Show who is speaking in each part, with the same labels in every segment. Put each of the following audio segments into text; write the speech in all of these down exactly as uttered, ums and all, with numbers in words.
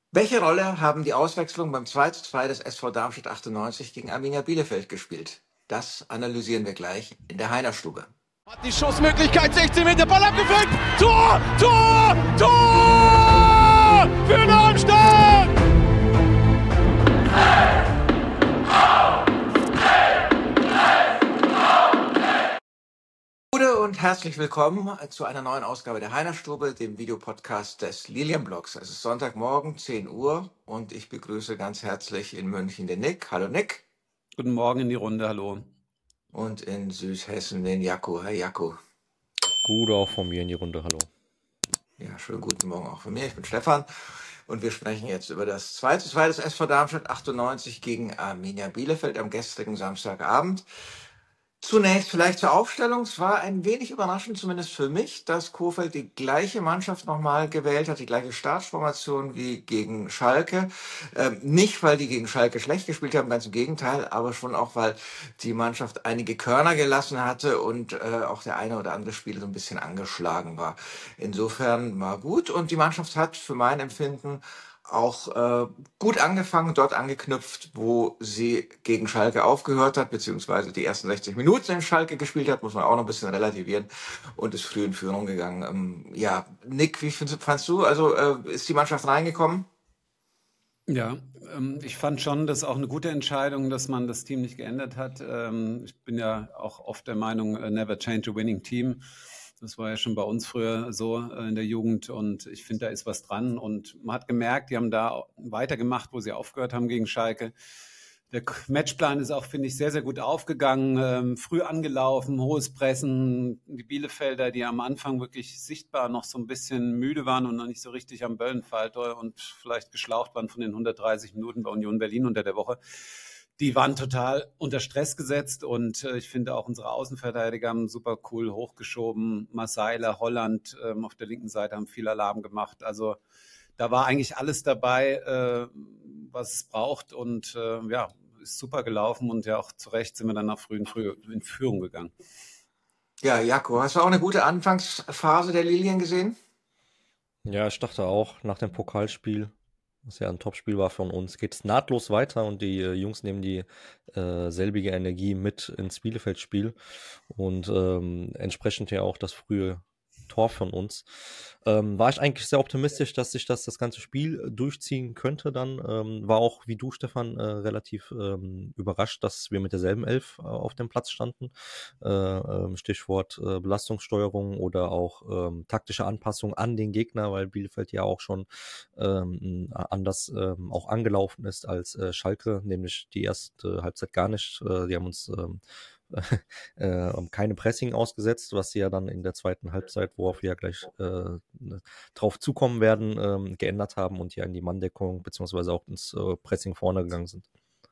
Speaker 1: Welche Rolle haben die Auswechslungen beim zwei zu zwei des S V Darmstadt achtundneunzig gegen Arminia Bielefeld gespielt? Das analysieren wir gleich in der Heinerstube.
Speaker 2: Hat die Schussmöglichkeit, sechzehn Meter, Ball abgefällt. Tor, Tor, Tor für Darmstadt!
Speaker 1: Gute und herzlich willkommen zu einer neuen Ausgabe der Heinerstube, dem Videopodcast des Lilienblocks. Es ist Sonntagmorgen, zehn Uhr, und ich begrüße ganz herzlich in München den Nick. Hallo Nick.
Speaker 3: Guten Morgen in die Runde, hallo.
Speaker 1: Und in Südhessen den Jakko. Hi Jakko.
Speaker 4: Gut, auch von mir in die Runde, hallo.
Speaker 1: Ja, schönen guten Morgen auch von mir. Ich bin Stefan und wir sprechen jetzt über das zwei zu zwei des S V Darmstadt achtundneunzig gegen Arminia Bielefeld am gestrigen Samstagabend. Zunächst vielleicht zur Aufstellung. Es war ein wenig überraschend, zumindest für mich, dass Kohfeldt die gleiche Mannschaft nochmal gewählt hat, die gleiche Startformation wie gegen Schalke. Ähm, nicht, weil die gegen Schalke schlecht gespielt haben, ganz im Gegenteil, aber schon auch, weil die Mannschaft einige Körner gelassen hatte und äh, auch der eine oder andere Spieler so ein bisschen angeschlagen war. Insofern war gut, und die Mannschaft hat für mein Empfinden auch äh, gut angefangen, dort angeknüpft, wo sie gegen Schalke aufgehört hat, beziehungsweise die ersten sechzig Minuten in Schalke gespielt hat, muss man auch noch ein bisschen relativieren, und ist früh in Führung gegangen. Ähm, ja, Nick, wie findest, fandst du, also äh, ist die Mannschaft reingekommen?
Speaker 3: Ja, ähm, ich fand schon, das ist auch eine gute Entscheidung, dass man das Team nicht geändert hat. Ähm, ich bin ja auch oft der Meinung, äh, never change a winning team. Das war ja schon bei uns früher so äh, in der Jugend, und ich finde, da ist was dran. Und man hat gemerkt, die haben da weitergemacht, wo sie aufgehört haben gegen Schalke. Der Matchplan ist auch, finde ich, sehr, sehr gut aufgegangen. Ähm, früh angelaufen, hohes Pressen. Die Bielefelder, die am Anfang wirklich sichtbar noch so ein bisschen müde waren und noch nicht so richtig am Böllenfalter und vielleicht geschlaucht waren von den hundertdreißig Minuten bei Union Berlin unter der Woche, die waren total unter Stress gesetzt. Und äh, ich finde auch unsere Außenverteidiger haben super cool hochgeschoben. Marseille, Holland ähm, auf der linken Seite haben viel Alarm gemacht. Also da war eigentlich alles dabei, äh, was es braucht, und äh, ja, ist super gelaufen, und ja auch zu Recht sind wir dann nach frühen früh in Führung gegangen.
Speaker 1: Ja, Jakko, hast du auch eine gute Anfangsphase der Lilien gesehen?
Speaker 4: Ja, ich dachte auch, nach dem Pokalspiel, was ja ein Topspiel war von uns, geht es nahtlos weiter, und die äh, Jungs nehmen die äh, selbige Energie mit ins Bielefeld-Spiel und ähm, entsprechend ja auch das frühe Tor von uns. Ähm, war ich eigentlich sehr optimistisch, dass sich das das ganze Spiel äh, durchziehen könnte dann. Ähm, war auch, wie du, Stefan, äh, relativ ähm, überrascht, dass wir mit derselben Elf äh, auf dem Platz standen. Äh, ähm, Stichwort äh, Belastungssteuerung oder auch ähm, taktische Anpassung an den Gegner, weil Bielefeld ja auch schon ähm, anders ähm, auch angelaufen ist als äh, Schalke, nämlich die erste Halbzeit gar nicht. Äh, die haben uns ähm, äh, keine Pressing ausgesetzt, was sie ja dann in der zweiten Halbzeit, worauf wir ja gleich äh, drauf zukommen werden, ähm, geändert haben und ja in die Manndeckung beziehungsweise auch ins äh, Pressing vorne gegangen sind.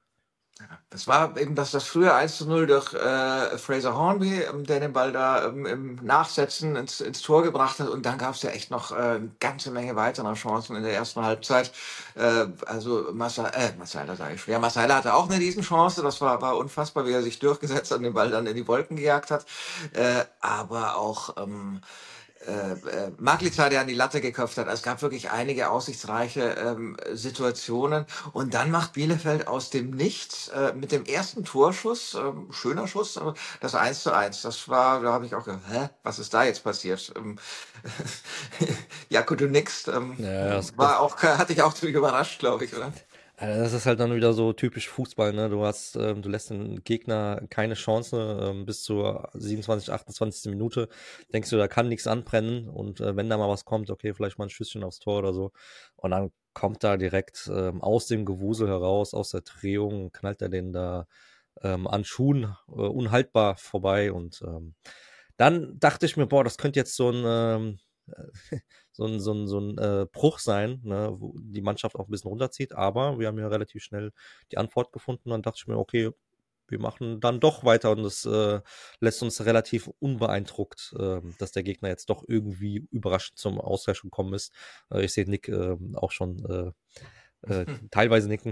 Speaker 1: Das war eben das, das frühe eins zu null durch äh, Fraser Hornby, ähm, der den Ball da ähm, im Nachsetzen ins, ins Tor gebracht hat. Und dann gab es ja echt noch äh, eine ganze Menge weiterer Chancen in der ersten Halbzeit. Äh, also Massa, äh, Massaila sage ich schon. Ja, Massaila hatte auch eine Riesenchance. Das war, war unfassbar, wie er sich durchgesetzt hat und den Ball dann in die Wolken gejagt hat. Äh, aber auch ähm, äh, äh, Maglica, der an die Latte geköpft hat. Also es gab wirklich einige aussichtsreiche ähm, Situationen. Und dann macht Bielefeld aus dem Nichts äh, mit dem ersten Torschuss, ähm, schöner Schuss, aber das eins zu eins. Das war, da habe ich auch gedacht, hä, was ist da jetzt passiert? Ähm, Jakko, du nix. Ähm,
Speaker 4: Ja, das,
Speaker 1: war
Speaker 4: das,
Speaker 1: auch, hatte ich auch ziemlich überrascht, glaube ich, oder?
Speaker 4: Also das ist halt dann wieder so typisch Fußball, ne? Du hast, ähm, du lässt den Gegner keine Chance, ähm, bis zur siebenundzwanzigsten, achtundzwanzigsten Minute denkst du, da kann nichts anbrennen, und äh, wenn da mal was kommt, okay, vielleicht mal ein Schüsschen aufs Tor oder so, und dann kommt da direkt ähm, aus dem Gewusel heraus, aus der Drehung, knallt er den da ähm, an Schuhen äh, unhaltbar vorbei, und ähm, dann dachte ich mir, boah, das könnte jetzt so ein ähm, so ein, so ein, so ein äh, Bruch sein, ne, wo die Mannschaft auch ein bisschen runterzieht. Aber wir haben ja relativ schnell die Antwort gefunden. Und dann dachte ich mir, okay, wir machen dann doch weiter, und das äh, lässt uns relativ unbeeindruckt, äh, dass der Gegner jetzt doch irgendwie überraschend zum Ausgleich gekommen ist. Äh, ich sehe Nick äh, auch schon äh, äh, teilweise nicken.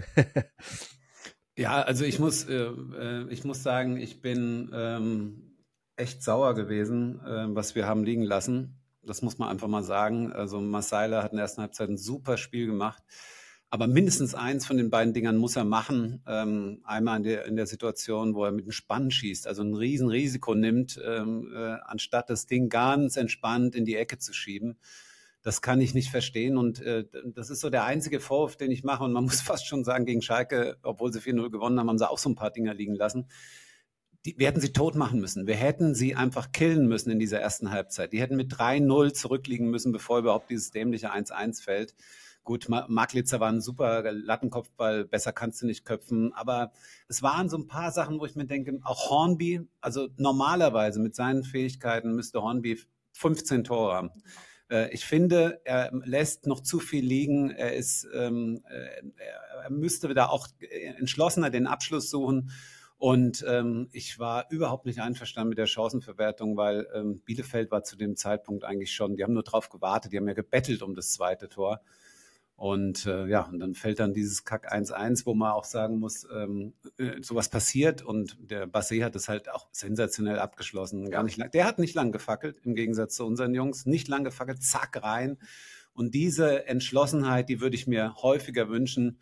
Speaker 3: Ja, also ich muss, äh, äh, ich muss sagen, ich bin ähm, echt sauer gewesen, äh, was wir haben liegen lassen. Das muss man einfach mal sagen. Also Marseille hat in der ersten Halbzeit ein super Spiel gemacht, Aber mindestens eins von den beiden Dingern muss er machen. Ähm, einmal in der, in der Situation, wo er mit einem Spann schießt, also ein Riesenrisiko nimmt, ähm, äh, anstatt das Ding ganz entspannt in die Ecke zu schieben. Das kann ich nicht verstehen und äh, das ist so der einzige Vorwurf, den ich mache. Und man muss fast schon sagen, gegen Schalke, obwohl sie vier null gewonnen haben, haben sie auch so ein paar Dinger liegen lassen. Die, wir hätten sie tot machen müssen. Wir hätten sie einfach killen müssen in dieser ersten Halbzeit. Die hätten mit drei null zurückliegen müssen, bevor überhaupt dieses dämliche eins eins fällt. Gut, Marklitzer war ein super Lattenkopfball, besser kannst du nicht köpfen. Aber es waren so ein paar Sachen, wo ich mir denke, auch Hornby, also normalerweise mit seinen Fähigkeiten müsste Hornby fünfzehn Tore haben. Ich finde, er lässt noch zu viel liegen. Er ist, ähm, er müsste da auch entschlossener den Abschluss suchen. Und ähm, ich war überhaupt nicht einverstanden mit der Chancenverwertung, weil ähm, Bielefeld war zu dem Zeitpunkt eigentlich schon, die haben nur drauf gewartet, die haben ja gebettelt um das zweite Tor. Und äh, ja, und dann fällt dann dieses Kack eins eins, wo man auch sagen muss, ähm, äh, sowas passiert und der Bassé hat es halt auch sensationell abgeschlossen. Gar nicht lang, der hat nicht lang gefackelt, im Gegensatz zu unseren Jungs, nicht lang gefackelt, zack rein. Und diese Entschlossenheit, die würde ich mir häufiger wünschen,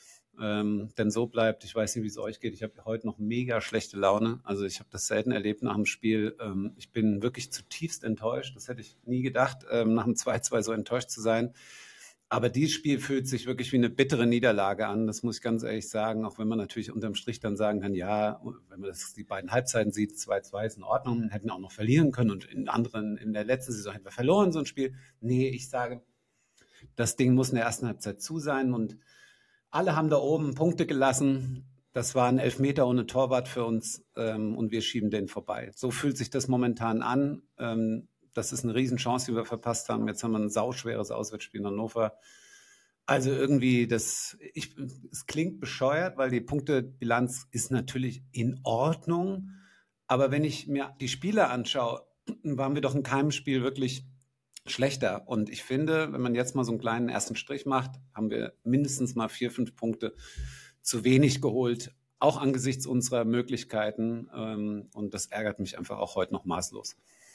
Speaker 3: ähm, denn so bleibt, ich weiß nicht, wie es euch geht, ich habe heute noch mega schlechte Laune, also ich habe das selten erlebt nach dem Spiel, ähm, ich bin wirklich zutiefst enttäuscht, das hätte ich nie gedacht, ähm, nach dem zwei zwei so enttäuscht zu sein. Aber dieses Spiel fühlt sich wirklich wie eine bittere Niederlage an, das muss ich ganz ehrlich sagen, auch wenn man natürlich unterm Strich dann sagen kann, ja, wenn man das, die beiden Halbzeiten sieht, zwei zwei ist in Ordnung, hätten wir auch noch verlieren können und in anderen, in der letzten Saison hätten wir verloren, so ein Spiel. Nee, ich sage, das Ding muss in der ersten Halbzeit zu sein und alle haben da oben Punkte gelassen. Das war ein Elfmeter ohne Torwart für uns ähm, und wir schieben den vorbei. So fühlt sich das momentan an. Ähm, Das ist eine Riesenchance, die wir verpasst haben. Jetzt haben wir ein sauschweres Auswärtsspiel in Hannover. Also irgendwie, das, ich, es klingt bescheuert, weil die Punktebilanz ist natürlich in Ordnung. Aber wenn ich mir die Spiele anschaue, waren wir doch in keinem Spiel wirklich schlechter. Und ich finde, wenn man jetzt mal so einen kleinen ersten Strich macht, haben wir mindestens mal vier, fünf Punkte zu wenig geholt, auch angesichts unserer Möglichkeiten. Und das ärgert mich einfach auch heute noch maßlos.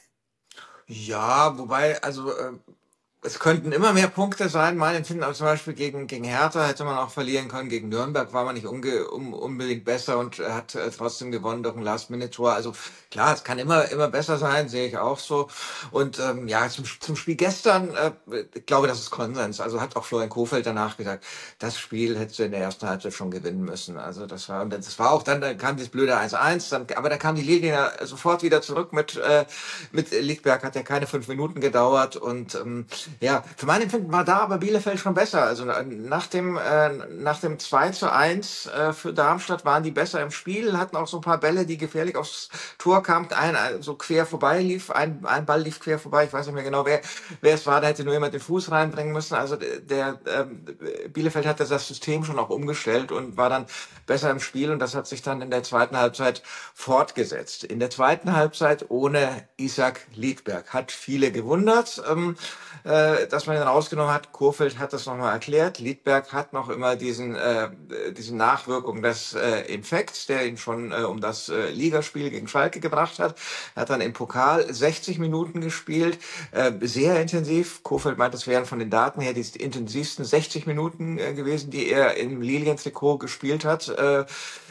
Speaker 1: Ja, wobei, also äh, es könnten immer mehr Punkte sein, mein Empfinden, aber zum Beispiel gegen, gegen Hertha hätte man auch verlieren können, gegen Nürnberg war man nicht unge, um, unbedingt besser und hat äh, trotzdem gewonnen durch ein Last-Minute-Tor. Also klar, es kann immer immer besser sein, sehe ich auch so. Und ähm, ja, zum, zum Spiel gestern, äh, ich glaube, das ist Konsens. Also hat auch Florian Kohfeldt danach gesagt, das Spiel hättest du in der ersten Halbzeit schon gewinnen müssen. Also das war, und das war auch dann, dann kam das blöde eins eins, dann, aber dann kam die Linie sofort wieder zurück mit, äh, mit Liedberg, hat ja keine fünf Minuten gedauert und ähm, ja, für mein Empfinden war da aber Bielefeld schon besser. Also nach dem äh, nach dem zwei zu eins äh, für Darmstadt waren die besser im Spiel, hatten auch so ein paar Bälle, die gefährlich aufs Tor kamen. Ein, ein so quer vorbei lief, ein, ein Ball lief quer vorbei, ich weiß nicht mehr genau, wer wer es war, da hätte nur jemand den Fuß reinbringen müssen. Also der ähm, Bielefeld hatte das System schon auch umgestellt und war dann besser im Spiel und das hat sich dann in der zweiten Halbzeit fortgesetzt. In der zweiten Halbzeit ohne Isaac Liedberg. Hat viele gewundert, ähm, äh, dass man ihn rausgenommen hat. Kohfeldt hat das nochmal erklärt. Liedberg hat noch immer diesen, äh, diesen Nachwirkung des äh, Infekts, der ihn schon äh, um das äh, Ligaspiel gegen Schalke gebracht hat. Er hat dann im Pokal sechzig Minuten gespielt, äh, sehr intensiv. Kohfeldt meint, das wären von den Daten her die intensivsten sechzig Minuten äh, gewesen, die er im Lilien-Trikot gespielt hat. Äh,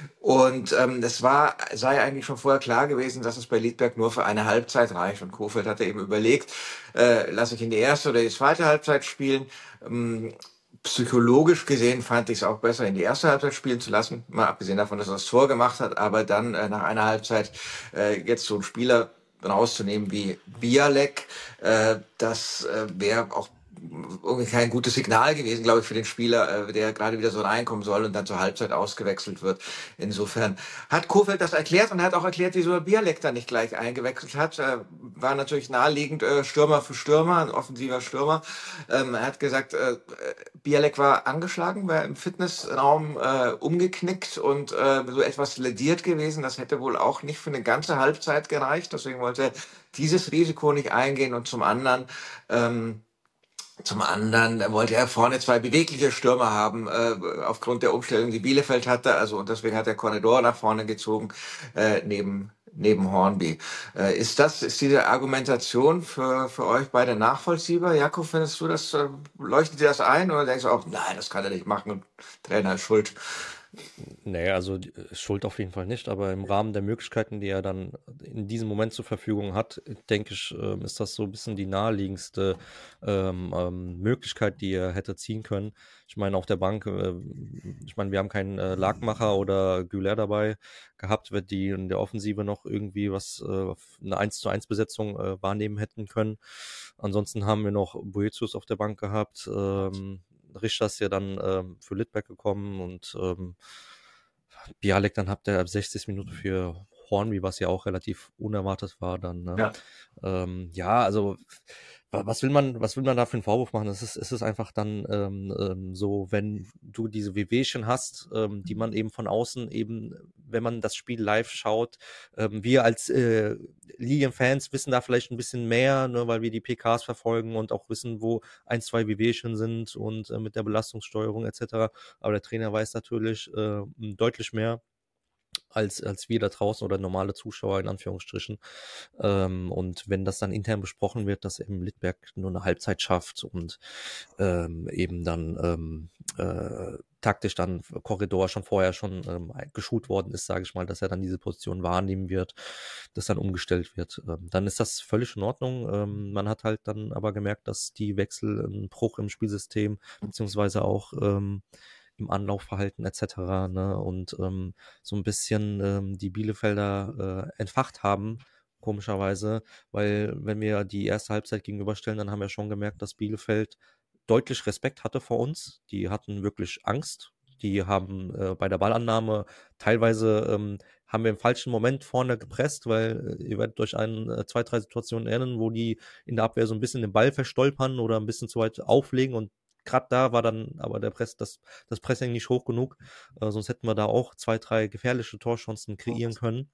Speaker 1: und ähm, es war, sei eigentlich schon vorher klar gewesen, dass es bei Liedberg nur für eine Halbzeit reicht. Und Kohfeldt hatte eben überlegt, äh, lasse ich in die erste oder die zweite Halbzeit spielen. Ähm, psychologisch gesehen fand ich es auch besser, in die erste Halbzeit spielen zu lassen, mal abgesehen davon, dass er das Tor gemacht hat, aber dann äh, nach einer Halbzeit äh, jetzt so einen Spieler rauszunehmen wie Bialek, äh, das äh, wäre auch irgendwie kein gutes Signal gewesen, glaube ich, für den Spieler, äh, der gerade wieder so reinkommen soll und dann zur Halbzeit ausgewechselt wird. Insofern hat Kohfeldt das erklärt und hat auch erklärt, wieso er Bialek da nicht gleich eingewechselt hat. Äh, war natürlich naheliegend, äh, Stürmer für Stürmer, ein offensiver Stürmer. Ähm, er hat gesagt, äh, Bialek war angeschlagen, war im Fitnessraum äh, umgeknickt und äh, so etwas lädiert gewesen. Das hätte wohl auch nicht für eine ganze Halbzeit gereicht. Deswegen wollte er dieses Risiko nicht eingehen und zum anderen ähm, Zum anderen wollte er vorne zwei bewegliche Stürmer haben, äh, aufgrund der Umstellung, die Bielefeld hatte. Also und deswegen hat er Cornedor nach vorne gezogen, äh, neben neben Hornby. Äh, ist das, ist diese Argumentation für, für euch beide nachvollziehbar? Jakob, findest du das, äh, leuchtet dir das ein oder denkst du auch, nein, das kann er nicht machen und Trainer ist schuld?
Speaker 4: Nee, also die- äh, Schuld auf jeden Fall nicht, aber im Rahmen der Möglichkeiten, die er dann in diesem Moment zur Verfügung hat, denke ich, ähm, ist das so ein bisschen die naheliegendste ähm, ähm, Möglichkeit, die er hätte ziehen können. Ich meine, auf der Bank, äh, ich meine, wir haben keinen äh, Lagmacher oder Güler dabei gehabt, wenn die in der Offensive noch irgendwie was, äh, eine eins zu eins Besetzung äh, wahrnehmen hätten können. Ansonsten haben wir noch Boetius auf der Bank gehabt, ähm, Richter ist ja dann ähm, für Littberg gekommen und ähm, Bialek, dann habt ihr ab sechzig Minuten für Hornby, was ja auch relativ unerwartet war dann, ne?
Speaker 1: Ja.
Speaker 4: Ähm, ja, also wa- was will man, was will man da für einen Vorwurf machen? Es ist, es ist einfach dann ähm, ähm, so, wenn du diese Wehwehchen hast, ähm, die man eben von außen eben, wenn man das Spiel live schaut, ähm, wir als äh, Lilienfans wissen da vielleicht ein bisschen mehr, ne, weil wir die P Ks verfolgen und auch wissen, wo ein, zwei Wehwehchen sind und äh, mit der Belastungssteuerung et cetera. Aber der Trainer weiß natürlich äh, deutlich mehr als, als wir da draußen oder normale Zuschauer in Anführungsstrichen. Ähm, und wenn das dann intern besprochen wird, dass eben Littberg nur eine Halbzeit schafft und ähm, eben dann ähm, äh, taktisch dann Korridor schon vorher schon ähm, geschult worden ist, sage ich mal, dass er dann diese Position wahrnehmen wird, dass dann umgestellt wird, ähm, dann ist das völlig in Ordnung. Ähm, man hat halt dann aber gemerkt, dass die Wechsel einen Bruch im Spielsystem beziehungsweise auch ähm, im Anlaufverhalten et cetera, ne, und ähm, so ein bisschen ähm, die Bielefelder äh, entfacht haben, komischerweise, weil wenn wir die erste Halbzeit gegenüberstellen, dann haben wir schon gemerkt, dass Bielefeld deutlich Respekt hatte vor uns. Die hatten wirklich Angst. Die haben äh, bei der Ballannahme teilweise ähm, haben wir im falschen Moment vorne gepresst, weil äh, ihr werdet euch an äh, zwei, drei Situationen erinnern, wo die in der Abwehr so ein bisschen den Ball verstolpern oder ein bisschen zu weit auflegen und gerade da war dann aber der Press, das, das Pressing nicht hoch genug, äh, sonst hätten wir da auch zwei, drei gefährliche Torchancen kreieren können.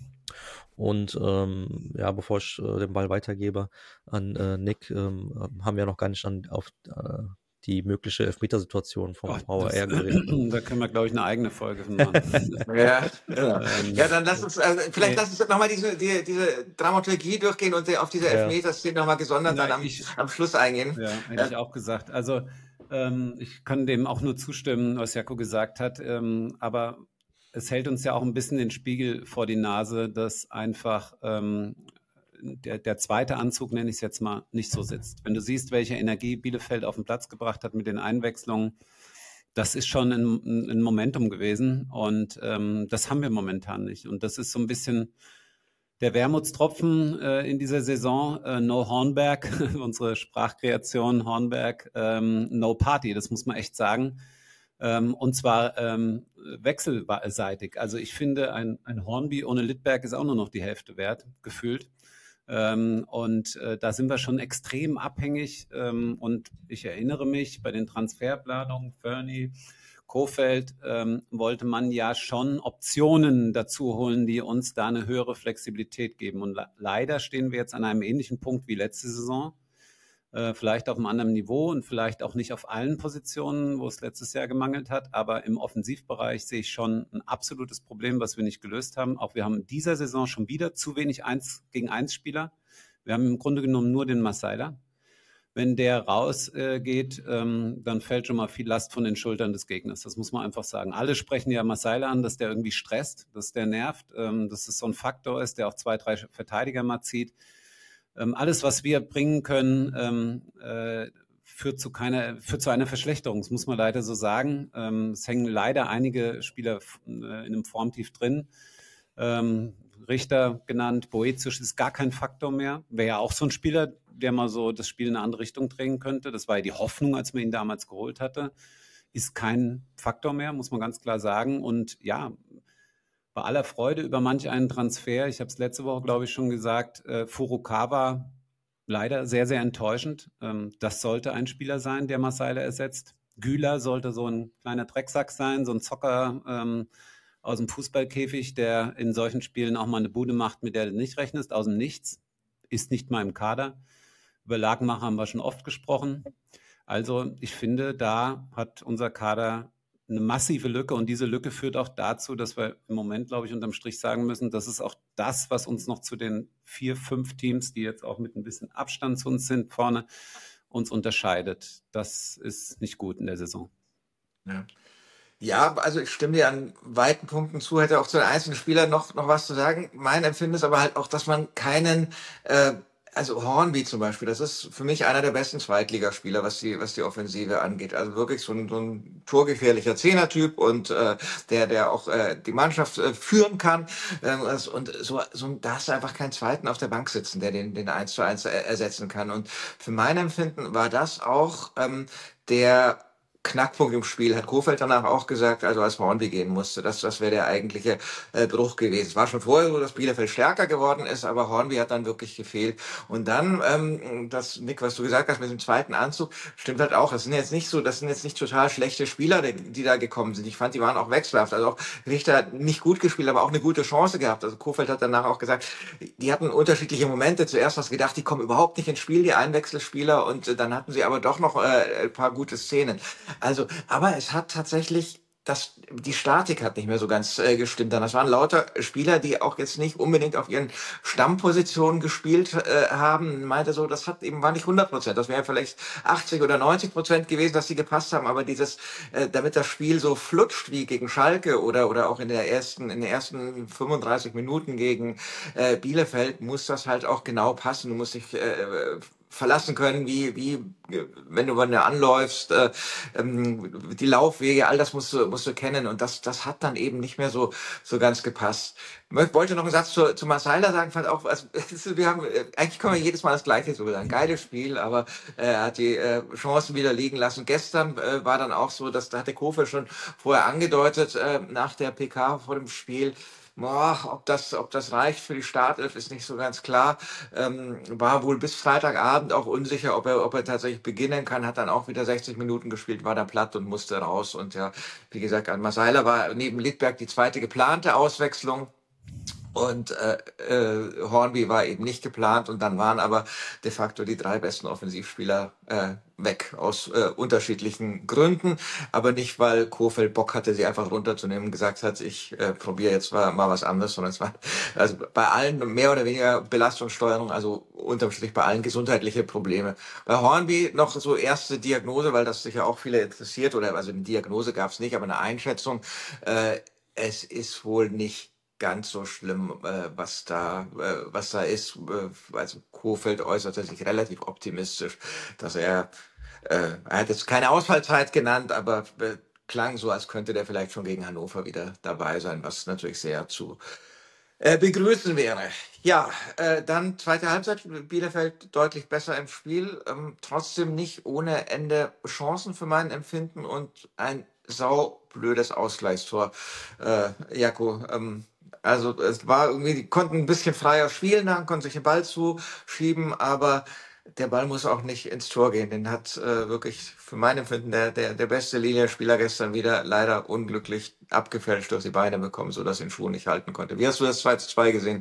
Speaker 4: Und ähm, ja, bevor ich äh, den Ball weitergebe an äh, Nick, ähm, haben wir noch gar nicht an, auf äh, die mögliche Elfmetersituation vom
Speaker 3: Oh,
Speaker 4: V A
Speaker 3: das,
Speaker 4: R geredet. Ne?
Speaker 3: da können wir, glaube ich, eine eigene Folge von machen.
Speaker 1: Ja, ja.
Speaker 3: Ähm,
Speaker 1: Ja, dann lass uns, also vielleicht
Speaker 3: nee.
Speaker 1: lass uns nochmal diese, die, diese Dramaturgie durchgehen und auf diese
Speaker 4: Ja.
Speaker 1: Elfmeter-Szene nochmal gesondert
Speaker 3: Na,
Speaker 1: dann am,
Speaker 3: ich-
Speaker 1: am Schluss eingehen.
Speaker 3: Ja, hätte ich auch gesagt. Also ähm, ich kann dem auch nur zustimmen, was Jaco gesagt hat. Ähm, aber es hält uns ja auch ein bisschen den Spiegel vor die Nase, dass einfach ähm, der, der zweite Anzug, nenne ich es jetzt mal, nicht so sitzt. Wenn du siehst, welche Energie Bielefeld auf den Platz gebracht hat mit den Einwechslungen, das ist schon ein, ein Momentum gewesen. Und ähm, das haben wir momentan nicht. Und das ist so ein bisschen der Wermutstropfen äh, in dieser Saison. Äh, no Hornberg, unsere Sprachkreation Hornberg, ähm, no Party, das muss man echt sagen. Ähm, und zwar ähm, wechselseitig. Also ich finde, ein, ein Hornby ohne Littberg ist auch nur noch die Hälfte wert, gefühlt. Ähm, und äh, da sind wir schon extrem abhängig. Ähm, und ich erinnere mich, bei den Transferplanungen, Fernie, Kofeld, ähm, wollte man ja schon Optionen dazu holen, die uns da eine höhere Flexibilität geben. Und le- leider stehen wir jetzt an einem ähnlichen Punkt wie letzte Saison. Äh, vielleicht auf einem anderen Niveau und vielleicht auch nicht auf allen Positionen, wo es letztes Jahr gemangelt hat. Aber im Offensivbereich sehe ich schon ein absolutes Problem, was wir nicht gelöst haben. Auch wir haben in dieser Saison schon wieder zu wenig eins gegen eins Spieler. Wir haben im Grunde genommen nur den Masaila. Wenn der rausgeht, äh, ähm, dann fällt schon mal viel Last von den Schultern des Gegners. Das muss man einfach sagen. Alle sprechen ja Masaila an, dass der irgendwie stresst, dass der nervt, ähm, dass es so ein Faktor ist, der auch zwei, drei Verteidiger mal zieht. Ähm, alles, was wir bringen können, ähm, äh, führt zu keiner, führt zu einer Verschlechterung. Das muss man leider so sagen. Ähm, es hängen leider einige Spieler äh, in einem Formtief drin. Ähm, Richter genannt, Boetius ist gar kein Faktor mehr. Wäre ja auch so ein Spieler, der mal so das Spiel in eine andere Richtung drehen könnte. Das war ja die Hoffnung, als man ihn damals geholt hatte. Ist kein Faktor mehr, muss man ganz klar sagen. Und ja, bei aller Freude über manch einen Transfer, ich habe es letzte Woche, glaube ich, schon gesagt, äh, Furukawa leider sehr, sehr enttäuschend. Ähm, das sollte ein Spieler sein, der Masaila ersetzt. Güler sollte so ein kleiner Drecksack sein, so ein Zocker ähm, aus dem Fußballkäfig, der in solchen Spielen auch mal eine Bude macht, mit der du nicht rechnest, aus dem Nichts. Ist nicht mal im Kader. Über Lagenmacher haben wir schon oft gesprochen. Also ich finde, da hat unser Kader eine massive Lücke und diese Lücke führt auch dazu, dass wir im Moment, glaube ich, unterm Strich sagen müssen, das ist auch das, was uns noch zu den vier, fünf Teams, die jetzt auch mit ein bisschen Abstand zu uns sind, vorne uns unterscheidet. Das ist nicht gut in der Saison.
Speaker 1: Ja. Ja, also ich stimme dir an weiten Punkten zu, hätte auch zu den einzelnen Spielern noch, noch was zu sagen. Mein Empfinden ist aber halt auch, dass man keinen, äh, also Hornby zum Beispiel, das ist für mich einer der besten Zweitligaspieler, was die, was die Offensive angeht. Also wirklich so ein, so ein torgefährlicher Zehnertyp und äh, der, der auch äh, die Mannschaft äh, führen kann. Ähm, das- und so, so, da hast du einfach keinen Zweiten auf der Bank sitzen, der den, den eins zu eins er, ersetzen kann. Und für mein Empfinden war das auch ähm, der Knackpunkt im Spiel, hat Kohfeldt danach auch gesagt, also als Hornby gehen musste. Das, das wäre der eigentliche äh, Bruch gewesen. Es war schon vorher so, dass Bielefeld stärker geworden ist, aber Hornby hat dann wirklich gefehlt. Und dann, ähm, das, Nick, was du gesagt hast mit dem zweiten Anzug, stimmt halt auch. Das sind jetzt nicht so, das sind jetzt nicht total schlechte Spieler, die, die da gekommen sind. Ich fand, die waren auch wechselhaft. Also auch Richter hat nicht gut gespielt, aber auch eine gute Chance gehabt. Also Kohfeldt hat danach auch gesagt, die hatten unterschiedliche Momente. Zuerst hast du gedacht, die kommen überhaupt nicht ins Spiel, die Einwechselspieler, und äh, dann hatten sie aber doch noch äh, ein paar gute Szenen. Also, aber es hat tatsächlich, das, die Statik hat nicht mehr so ganz äh, gestimmt. Dann, das waren lauter Spieler, die auch jetzt nicht unbedingt auf ihren Stammpositionen gespielt äh, haben. Meinte so, das hat eben war nicht hundert Prozent. Das wäre vielleicht achtzig oder neunzig Prozent gewesen, dass sie gepasst haben. Aber dieses, äh, damit das Spiel so flutscht wie gegen Schalke oder oder auch in der ersten in den ersten fünfunddreißig Minuten gegen äh, Bielefeld, muss das halt auch genau passen. Du musst dich äh, verlassen können, wie, wie, äh, wenn du wenn du anläufst, äh, ähm, die Laufwege, all das musst du, musst du kennen, und das, das hat dann eben nicht mehr so, so ganz gepasst. Ich wollte noch einen Satz zu, zu Marcelo sagen, fand auch, also, wir haben, äh, eigentlich können wir jedes Mal das Gleiche so sagen. Geiles Spiel, aber äh, er hat die äh, Chancen wieder liegen lassen. Gestern äh, war dann auch so, dass da hatte Kohfeldt schon vorher angedeutet, äh, nach der P K vor dem Spiel, boah, ob das, ob das reicht für die Startelf, ist nicht so ganz klar. Ähm, war wohl bis Freitagabend auch unsicher, ob er, ob er tatsächlich beginnen kann. Hat dann auch wieder sechzig Minuten gespielt, war da platt und musste raus. Und ja, wie gesagt, an Marcelo war neben Lidberg die zweite geplante Auswechslung. Und äh, äh, Hornby war eben nicht geplant, und dann waren aber de facto die drei besten Offensivspieler äh, weg aus äh, unterschiedlichen Gründen, aber nicht, weil Kohfeldt Bock hatte, sie einfach runterzunehmen und gesagt hat, ich äh, probiere jetzt mal, mal was anderes, sondern es war also bei allen mehr oder weniger Belastungssteuerung, also unterm Strich bei allen gesundheitliche Probleme. Bei Hornby noch so erste Diagnose, weil das sicher auch viele interessiert, oder also eine Diagnose gab es nicht, aber eine Einschätzung, äh, es ist wohl nicht ganz so schlimm, äh, was da, äh, was da ist. Äh, also Kohfeldt äußerte sich relativ optimistisch, dass er, äh, er hat jetzt keine Ausfallzeit genannt, aber äh, klang so, als könnte der vielleicht schon gegen Hannover wieder dabei sein, was natürlich sehr zu äh, begrüßen wäre. Ja, äh, dann zweite Halbzeit, Bielefeld deutlich besser im Spiel, ähm, trotzdem nicht ohne Ende Chancen für mein Empfinden und ein saublödes Ausgleichstor. Äh, Jako, ähm, also es war irgendwie, die konnten ein bisschen freier spielen, dann konnten sich den Ball zuschieben, aber der Ball muss auch nicht ins Tor gehen. Den hat äh, wirklich für mein Empfinden der, der, der beste Linienspieler gestern wieder leider unglücklich abgefälscht durch die Beine bekommen, sodass er den Schuh nicht halten konnte. Wie hast du das zwei zu zwei gesehen?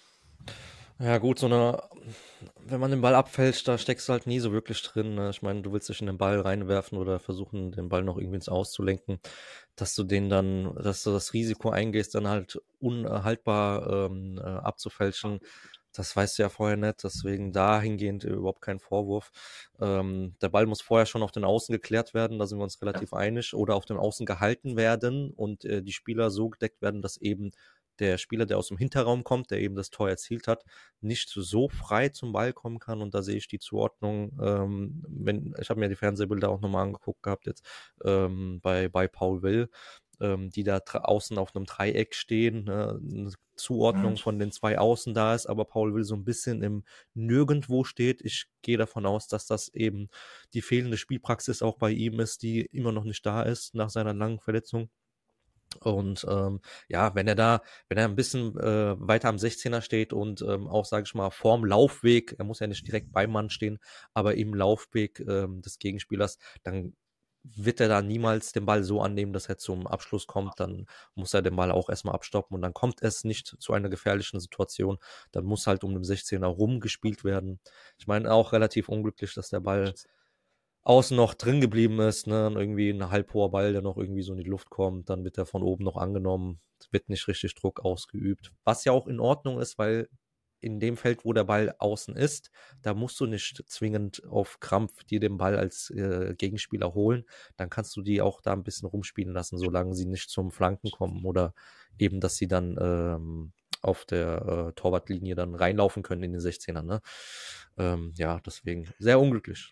Speaker 4: Ja, gut, so eine, wenn man den Ball abfälscht, da steckst du halt nie so wirklich drin. Ne? Ich meine, du willst dich in den Ball reinwerfen oder versuchen, den Ball noch irgendwie ins Auszulenken, dass du den dann, dass du das Risiko eingehst, dann halt unhaltbar ähm, äh, abzufälschen. Das weißt du ja vorher nicht, deswegen dahingehend überhaupt kein Vorwurf. Ähm, der Ball muss vorher schon auf den Außen geklärt werden, da sind wir uns relativ einig, oder auf den Außen gehalten werden und äh, die Spieler so gedeckt werden, dass eben der Spieler, der aus dem Hinterraum kommt, der eben das Tor erzielt hat, nicht so frei zum Ball kommen kann. Und da sehe ich die Zuordnung, ähm, wenn, ich habe mir die Fernsehbilder auch nochmal angeguckt gehabt jetzt ähm, bei, bei Paul Will, ähm, die da außen auf einem Dreieck stehen, ne? Eine Zuordnung
Speaker 1: Mhm.
Speaker 4: von den zwei Außen da ist, aber Paul Will so ein bisschen im Nirgendwo steht. Ich gehe davon aus, dass das eben die fehlende Spielpraxis auch bei ihm ist, die immer noch nicht da ist nach seiner langen Verletzung. Und ähm, ja, wenn er da, wenn er ein bisschen äh, weiter am sechzehner steht und ähm, auch, sage ich mal, vorm Laufweg, er muss ja nicht direkt beim Mann stehen, aber im Laufweg ähm, des Gegenspielers, dann wird er da niemals den Ball so annehmen, dass er zum Abschluss kommt. Dann muss er den Ball auch erstmal abstoppen und dann kommt es nicht zu einer gefährlichen Situation. Dann muss halt um den sechzehner rumgespielt werden. Ich meine, auch relativ unglücklich, dass der Ball außen noch drin geblieben ist, ne, und irgendwie ein halb hoher Ball, der noch irgendwie so in die Luft kommt, dann wird er von oben noch angenommen, wird nicht richtig Druck ausgeübt, was ja auch in Ordnung ist, weil in dem Feld, wo der Ball außen ist, da musst du nicht zwingend auf Krampf dir den Ball als äh, Gegenspieler holen, dann kannst du die auch da ein bisschen rumspielen lassen, solange sie nicht zum Flanken kommen oder eben, dass sie dann ähm, auf der äh, Torwartlinie dann reinlaufen können in den sechzehner, ne? Ähm, ja, deswegen sehr unglücklich.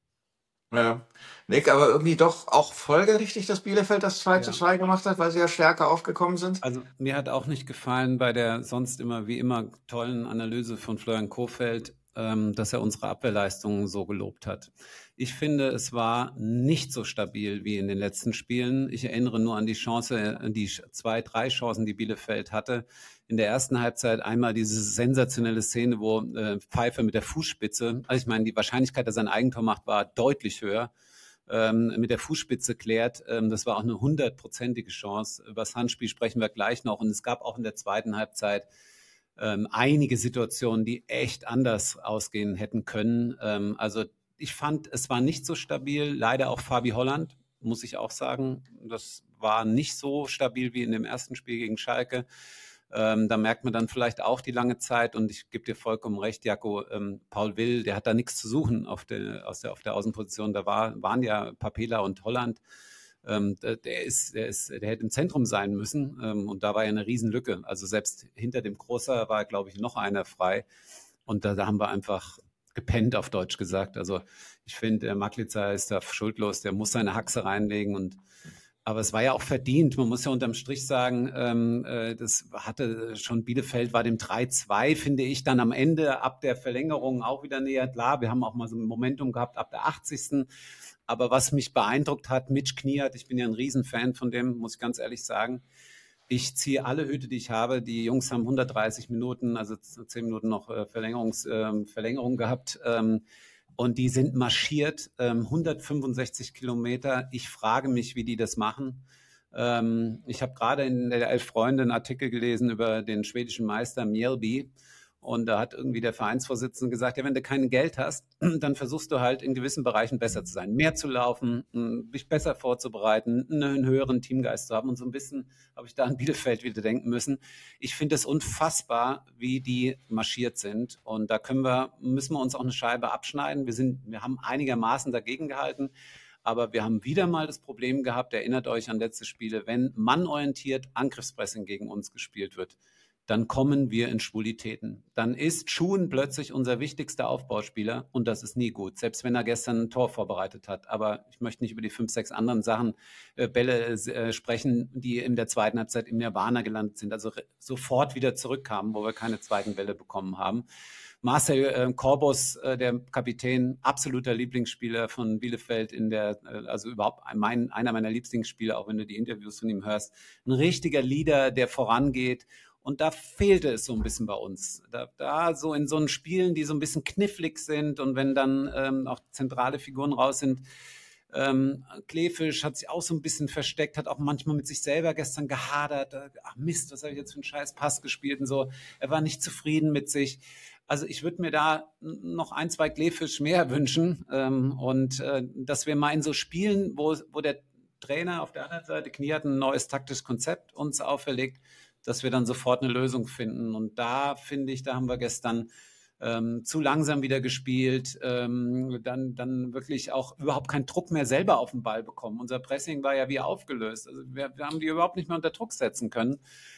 Speaker 1: Ja. Nick, aber irgendwie doch auch folgerichtig, dass Bielefeld das zwei zu
Speaker 3: Ja.
Speaker 1: zwei gemacht hat, weil sie ja stärker aufgekommen sind.
Speaker 3: Also mir hat auch nicht gefallen bei der sonst immer wie immer tollen Analyse von Florian Kohfeldt, ähm, dass er unsere Abwehrleistungen so gelobt hat. Ich finde, es war nicht so stabil wie in den letzten Spielen. Ich erinnere nur an die Chance, die zwei, drei Chancen, die Bielefeld hatte. In der ersten Halbzeit einmal diese sensationelle Szene, wo äh, Pfeiffer mit der Fußspitze, also ich meine, die Wahrscheinlichkeit, dass er ein Eigentor macht, war deutlich höher. Ähm, mit der Fußspitze klärt. Ähm, das war auch eine hundertprozentige Chance. Über das Handspiel sprechen wir gleich noch. Und es gab auch in der zweiten Halbzeit ähm, einige Situationen, die echt anders ausgehen hätten können. Ähm, also ich fand, es war nicht so stabil. Leider auch Fabi Holland, muss ich auch sagen. Das war nicht so stabil wie in dem ersten Spiel gegen Schalke. Ähm, da merkt man dann vielleicht auch die lange Zeit und ich gebe dir vollkommen recht, Jaco, ähm, Paul Will, der hat da nichts zu suchen auf der, aus der, auf der Außenposition. Da war, waren ja Papela und Holland. Ähm, der, ist, der, ist, der hätte im Zentrum sein müssen ähm, und da war ja eine Riesenlücke. Also selbst hinter dem Großer war, glaube ich, noch einer frei und da, da haben wir einfach gepennt, auf Deutsch gesagt. Also ich finde, der Maklitzer ist da schuldlos, der muss seine Haxe reinlegen und aber es war ja auch verdient. Man muss ja unterm Strich sagen, ähm, äh, das hatte schon Bielefeld, war dem drei zwei, finde ich, dann am Ende ab der Verlängerung auch wieder näher. Klar, wir haben auch mal so ein Momentum gehabt ab der achtzigsten Aber was mich beeindruckt hat, Mitch Kniat, ich bin ja ein Riesenfan von dem, muss ich ganz ehrlich sagen. Ich ziehe alle Hüte, die ich habe. Die Jungs haben hundertdreißig Minuten, also zehn Minuten noch äh, Verlängerungs, äh, Verlängerung gehabt. Ähm, Und die sind marschiert, ähm, hundertfünfundsechzig Kilometer. Ich frage mich, wie die das machen. Ähm, ich habe gerade in der Elf Freunde einen Artikel gelesen über den schwedischen Meister Mjällby. Und da hat irgendwie der Vereinsvorsitzende gesagt, ja, wenn du kein Geld hast, dann versuchst du halt in gewissen Bereichen besser zu sein, mehr zu laufen, dich besser vorzubereiten, einen höheren Teamgeist zu haben. Und so ein bisschen habe ich da an Bielefeld wieder denken müssen. Ich finde es unfassbar, wie die marschiert sind. Und da können wir, müssen wir uns auch eine Scheibe abschneiden. Wir sind, wir haben einigermaßen dagegen gehalten. Aber wir haben wieder mal das Problem gehabt, erinnert euch an letzte Spiele, wenn mannorientiert Angriffspressing gegen uns gespielt wird, dann kommen wir in Schwulitäten. Dann ist Schuhen plötzlich unser wichtigster Aufbauspieler und das ist nie gut, selbst wenn er gestern ein Tor vorbereitet hat. Aber ich möchte nicht über die fünf, sechs anderen Sachen, äh, Bälle äh, sprechen, die in der zweiten Halbzeit im Nirvana gelandet sind, also re- sofort wieder zurückkamen, wo wir keine zweiten Bälle bekommen haben. Marcel äh, Corbus, äh, der Kapitän, absoluter Lieblingsspieler von Bielefeld in der, äh, also überhaupt mein, einer meiner Lieblingsspieler, auch wenn du die Interviews von ihm hörst. Ein richtiger Leader, der vorangeht. Und da fehlte es so ein bisschen bei uns. Da, da so in so einen Spielen, die so ein bisschen knifflig sind und wenn dann ähm, auch zentrale Figuren raus sind. Ähm, Kleefisch hat sich auch so ein bisschen versteckt, hat auch manchmal mit sich selber gestern gehadert. Ach Mist, was habe ich jetzt für einen scheiß Pass gespielt und so. Er war nicht zufrieden mit sich. Also ich würde mir da noch ein, zwei Kleefisch mehr wünschen ähm, und äh, dass wir mal in so Spielen, wo, wo der Trainer auf der anderen Seite, Knie hat ein neues taktisches Konzept uns auferlegt, dass wir dann sofort eine Lösung finden. Und da finde ich, da haben wir gestern ähm, zu langsam wieder gespielt, ähm, dann, dann wirklich auch überhaupt keinen Druck mehr selber auf den Ball bekommen. Unser Pressing war ja wie aufgelöst. Also wir, wir haben die überhaupt nicht mehr unter Druck setzen können.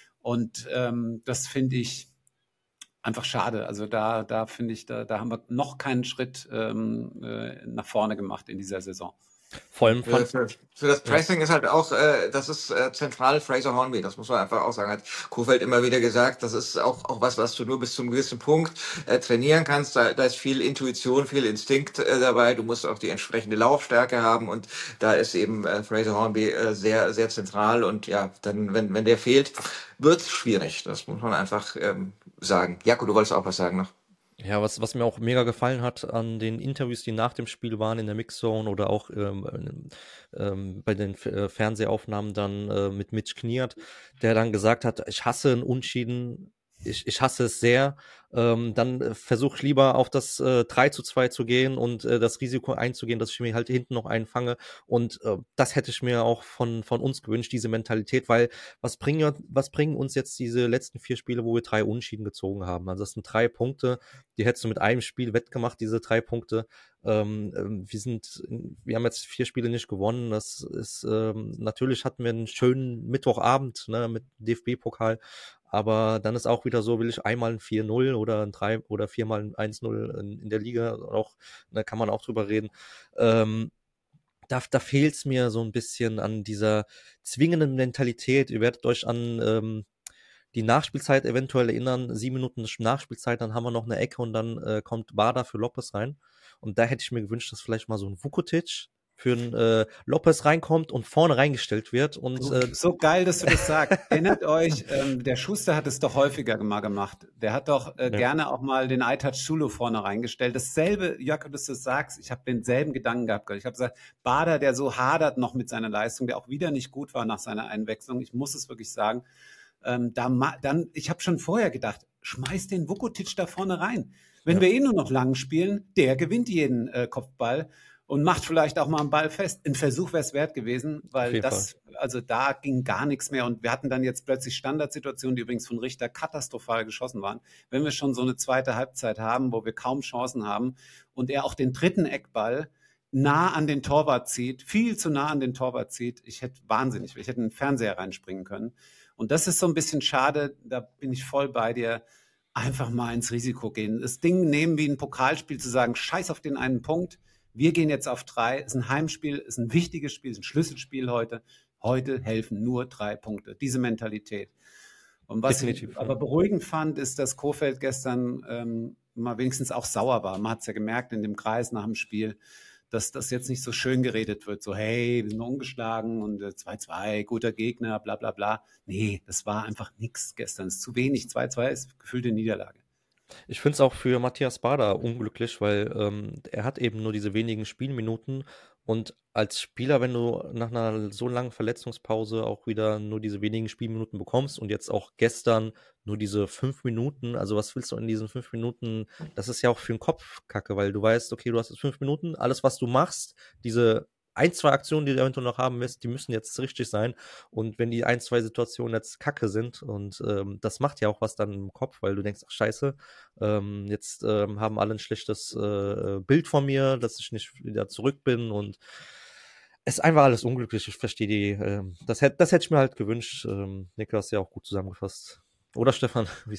Speaker 3: Und ähm, das finde ich einfach schade. Also da, da finde ich, da, da haben wir noch keinen Schritt ähm, äh, nach vorne gemacht in dieser Saison.
Speaker 4: Vor allem
Speaker 1: Für,
Speaker 4: fand,
Speaker 1: für, für das
Speaker 4: ja,
Speaker 1: Pressing ist halt auch, äh, das ist äh, zentral Fraser Hornby, das muss man einfach auch sagen, hat Kohfeldt immer wieder gesagt, das ist auch, auch was, was du nur bis zum gewissen Punkt äh, trainieren kannst, da, da ist viel Intuition, viel Instinkt äh, dabei, du musst auch die entsprechende Laufstärke haben und da ist eben äh, Fraser Hornby äh, sehr, sehr zentral und ja, dann, wenn, wenn der fehlt, wird's schwierig, das muss man einfach ähm, sagen. Jaco, du wolltest auch was sagen noch?
Speaker 4: ja, was, was mir auch mega gefallen hat an den Interviews, die nach dem Spiel waren in der Mixzone oder auch ähm, ähm, bei den F- äh, Fernsehaufnahmen dann äh, mit Mitch Kniat, der dann gesagt hat, ich hasse ein Unentschieden, ich, ich hasse es sehr, ähm, dann äh, versuche ich lieber auf das äh, drei zu zwei zu gehen und äh, das Risiko einzugehen, dass ich mir halt hinten noch einen fange. Und äh, das hätte ich mir auch von, von uns gewünscht, diese Mentalität, weil was bringen, was bringen uns jetzt diese letzten vier Spiele, wo wir drei Unentschieden gezogen haben? Also das sind drei Punkte, die hättest du mit einem Spiel wettgemacht, diese drei Punkte. Ähm, wir sind, wir haben jetzt vier Spiele nicht gewonnen. Das ist, ähm, natürlich hatten wir einen schönen Mittwochabend, ne, mit D F B-Pokal. Aber dann ist auch wieder so, will ich einmal ein vier null oder ein drei oder viermal ein eins null in, in der Liga, auch, da kann man auch drüber reden. Ähm, da, da fehlt es mir so ein bisschen an dieser zwingenden Mentalität. Ihr werdet euch an ähm, die Nachspielzeit eventuell erinnern, sieben Minuten Nachspielzeit, dann haben wir noch eine Ecke und dann äh, kommt Bada für Lopez rein. Und da hätte ich mir gewünscht, dass vielleicht mal so ein Vukotic für einen äh, Lopez reinkommt und vorne reingestellt wird. Und
Speaker 3: So,
Speaker 4: äh,
Speaker 3: so geil, dass du das sagst. Erinnert euch, ähm, der Schuster hat es doch häufiger mal gemacht. Der hat doch äh,
Speaker 4: Ja.
Speaker 3: gerne auch mal den Aytaç Zulu vorne reingestellt. Dasselbe, Jörg, dass du das sagst, ich habe denselben Gedanken gehabt. Ich habe gesagt, Bada, der so hadert noch mit seiner Leistung, der auch wieder nicht gut war nach seiner Einwechslung, ich muss es wirklich sagen, ähm, da ma- dann, ich habe schon vorher gedacht, schmeiß den Vukotic da vorne rein. Wenn
Speaker 4: Ja.
Speaker 3: wir eh nur noch lang spielen, der gewinnt jeden äh, Kopfball und macht vielleicht auch mal einen Ball fest. Ein Versuch wäre es wert gewesen,
Speaker 4: Auf
Speaker 3: weil
Speaker 4: jeden
Speaker 3: das, also da ging gar nichts mehr. Und wir hatten dann jetzt plötzlich Standardsituationen, die übrigens von Richter katastrophal geschossen waren. Wenn wir schon so eine zweite Halbzeit haben, wo wir kaum Chancen haben und er auch den dritten Eckball nah an den Torwart zieht, viel zu nah an den Torwart zieht, ich hätte wahnsinnig, ich hätte einen Fernseher reinspringen können. Und das ist so ein bisschen schade, da bin ich voll bei dir. Einfach mal ins Risiko gehen. Das Ding nehmen wie ein Pokalspiel, zu sagen, scheiß auf den einen Punkt, wir gehen jetzt auf drei, ist ein Heimspiel, ist ein wichtiges Spiel, ist ein Schlüsselspiel heute. Heute helfen nur drei Punkte. Diese Mentalität. Und was
Speaker 4: Definitiv,
Speaker 3: ich
Speaker 4: ja.
Speaker 3: aber beruhigend fand, ist, dass Kohfeldt gestern ähm, mal wenigstens auch sauer war. Man hat es ja gemerkt in dem Kreis nach dem Spiel, dass das jetzt nicht so schön geredet wird. So, hey, wir sind ungeschlagen und äh, zwei zwei, guter Gegner, bla bla bla. Nee, das war einfach nichts gestern. Es ist zu wenig. zwei zwei ist gefühlte Niederlage.
Speaker 4: Ich finde es auch für Matthias Bada unglücklich, weil ähm, er hat eben nur diese wenigen Spielminuten und als Spieler, wenn du nach einer so langen Verletzungspause auch wieder nur diese wenigen Spielminuten bekommst und jetzt auch gestern nur diese fünf Minuten, also was willst du in diesen fünf Minuten, das ist ja auch für den Kopf Kacke, weil du weißt, okay, du hast jetzt fünf Minuten, alles was du machst, diese ein, zwei Aktionen, die du eventuell noch haben wirst, die müssen jetzt richtig sein. Und wenn die ein, zwei Situationen jetzt kacke sind, und ähm, das macht ja auch was dann im Kopf, weil du denkst, ach scheiße, ähm, jetzt ähm, haben alle ein schlechtes äh, Bild von mir, dass ich nicht wieder zurück bin und es ist einfach alles unglücklich. Ich verstehe die, ähm, das hätte das hätte ich mir halt gewünscht. Ähm, Niklas ja auch gut zusammengefasst. Oder Stefan? Wie-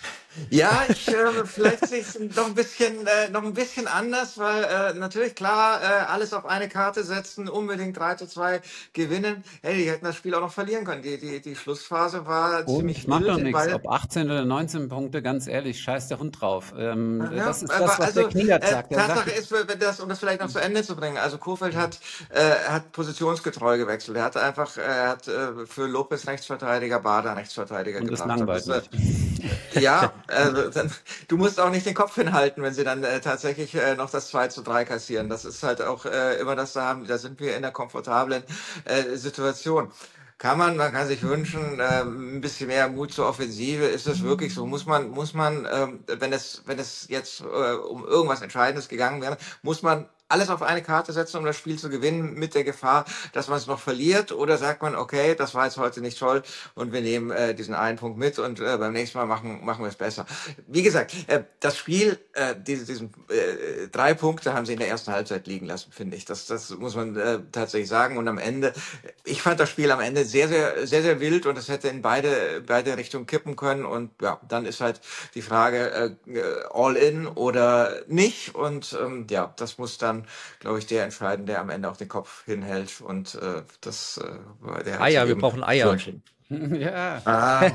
Speaker 1: Ja, ich äh, vielleicht sehe ich es noch ein bisschen äh, noch ein bisschen anders, weil äh, natürlich klar, äh, alles auf eine Karte setzen, unbedingt drei zu zwei gewinnen. Hey, die hätten das Spiel auch noch verlieren können. Die, die, die Schlussphase war
Speaker 3: Und
Speaker 1: ziemlich
Speaker 3: macht doch
Speaker 1: wild,
Speaker 3: nichts.
Speaker 1: weil
Speaker 3: Ob achtzehn oder neunzehn Punkte, ganz ehrlich, scheiß der Hund drauf. Ähm,
Speaker 1: ja,
Speaker 3: das ist
Speaker 1: aber
Speaker 3: das, was
Speaker 1: also
Speaker 3: der Kniat
Speaker 1: äh,
Speaker 3: sagt. Der
Speaker 1: Tatsache
Speaker 3: sagt,
Speaker 1: ist, wenn das, um das vielleicht noch zu Ende zu bringen, also Kohfeldt hat, äh, hat positionsgetreu gewechselt. Er hat einfach, er hat äh, für Lopez Rechtsverteidiger, Bada Rechtsverteidiger
Speaker 3: und das
Speaker 1: gebracht. Und das,
Speaker 3: langweilt
Speaker 1: äh,
Speaker 3: nicht.
Speaker 1: ja, also dann, du musst auch nicht den Kopf hinhalten, wenn sie dann äh, tatsächlich äh, noch das zwei zu drei kassieren. Das ist halt auch äh, immer das, da, haben, da sind wir in einer komfortablen äh, Situation. Kann man, man kann sich wünschen, äh, ein bisschen mehr Mut zur Offensive. Ist es wirklich so? Muss man, muss man, ähm, wenn es, wenn es jetzt äh, um irgendwas Entscheidendes gegangen wäre, muss man alles auf eine Karte setzen, um das Spiel zu gewinnen, mit der Gefahr, dass man es noch verliert? Oder sagt man, okay, das war jetzt heute nicht toll und wir nehmen äh, diesen einen Punkt mit und äh, beim nächsten Mal machen, machen wir es besser? Wie gesagt, äh, das Spiel, äh, diese, diesen äh, drei Punkte haben sie in der ersten Halbzeit liegen lassen, finde ich. Das, das muss man äh, tatsächlich sagen. Und am Ende, ich fand das Spiel am Ende sehr, sehr, sehr, sehr wild und es hätte in beide, beide Richtungen kippen können. Und ja, dann ist halt die Frage, äh, all in oder nicht. Und ähm, ja, das muss dann, glaube ich, der entscheiden, der am Ende auch den Kopf hinhält. Und äh, das, äh, der hat
Speaker 4: Eier,
Speaker 1: sich
Speaker 4: wir
Speaker 1: eben
Speaker 4: brauchen
Speaker 1: so
Speaker 4: Eier.
Speaker 1: entschieden.
Speaker 3: Ja.
Speaker 1: Ah,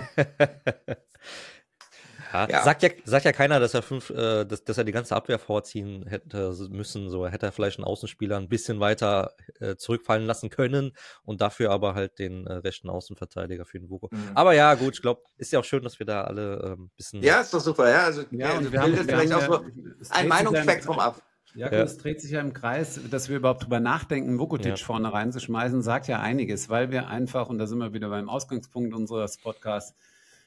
Speaker 4: Ja,
Speaker 1: ja.
Speaker 4: sagt ja, sagt ja keiner, dass er fünf, äh, dass, dass er die ganze Abwehr vorziehen hätte müssen. So hätte er vielleicht einen Außenspieler ein bisschen weiter äh, zurückfallen lassen können und dafür aber halt den äh, rechten Außenverteidiger für den Vuko.
Speaker 1: Mhm.
Speaker 4: Aber ja, gut, ich glaube, ist ja auch schön, dass wir da alle ein ähm, bisschen.
Speaker 1: Ja, ist doch super, ja. Also
Speaker 3: Ja,
Speaker 1: äh,
Speaker 3: und wir haben,
Speaker 1: bildet
Speaker 3: wir
Speaker 1: vielleicht
Speaker 3: haben
Speaker 1: auch
Speaker 3: ja,
Speaker 1: so
Speaker 3: es
Speaker 1: ein
Speaker 3: dreht sich ja im
Speaker 1: Meinungsspektrum
Speaker 3: Kreis.
Speaker 1: ab.
Speaker 3: Ja,
Speaker 4: Ja.
Speaker 3: es dreht sich ja im Kreis, dass wir überhaupt drüber nachdenken, Vukotic
Speaker 4: Ja.
Speaker 3: vorne reinzuschmeißen, sagt ja einiges, weil wir einfach, und da sind wir wieder beim Ausgangspunkt unseres Podcasts,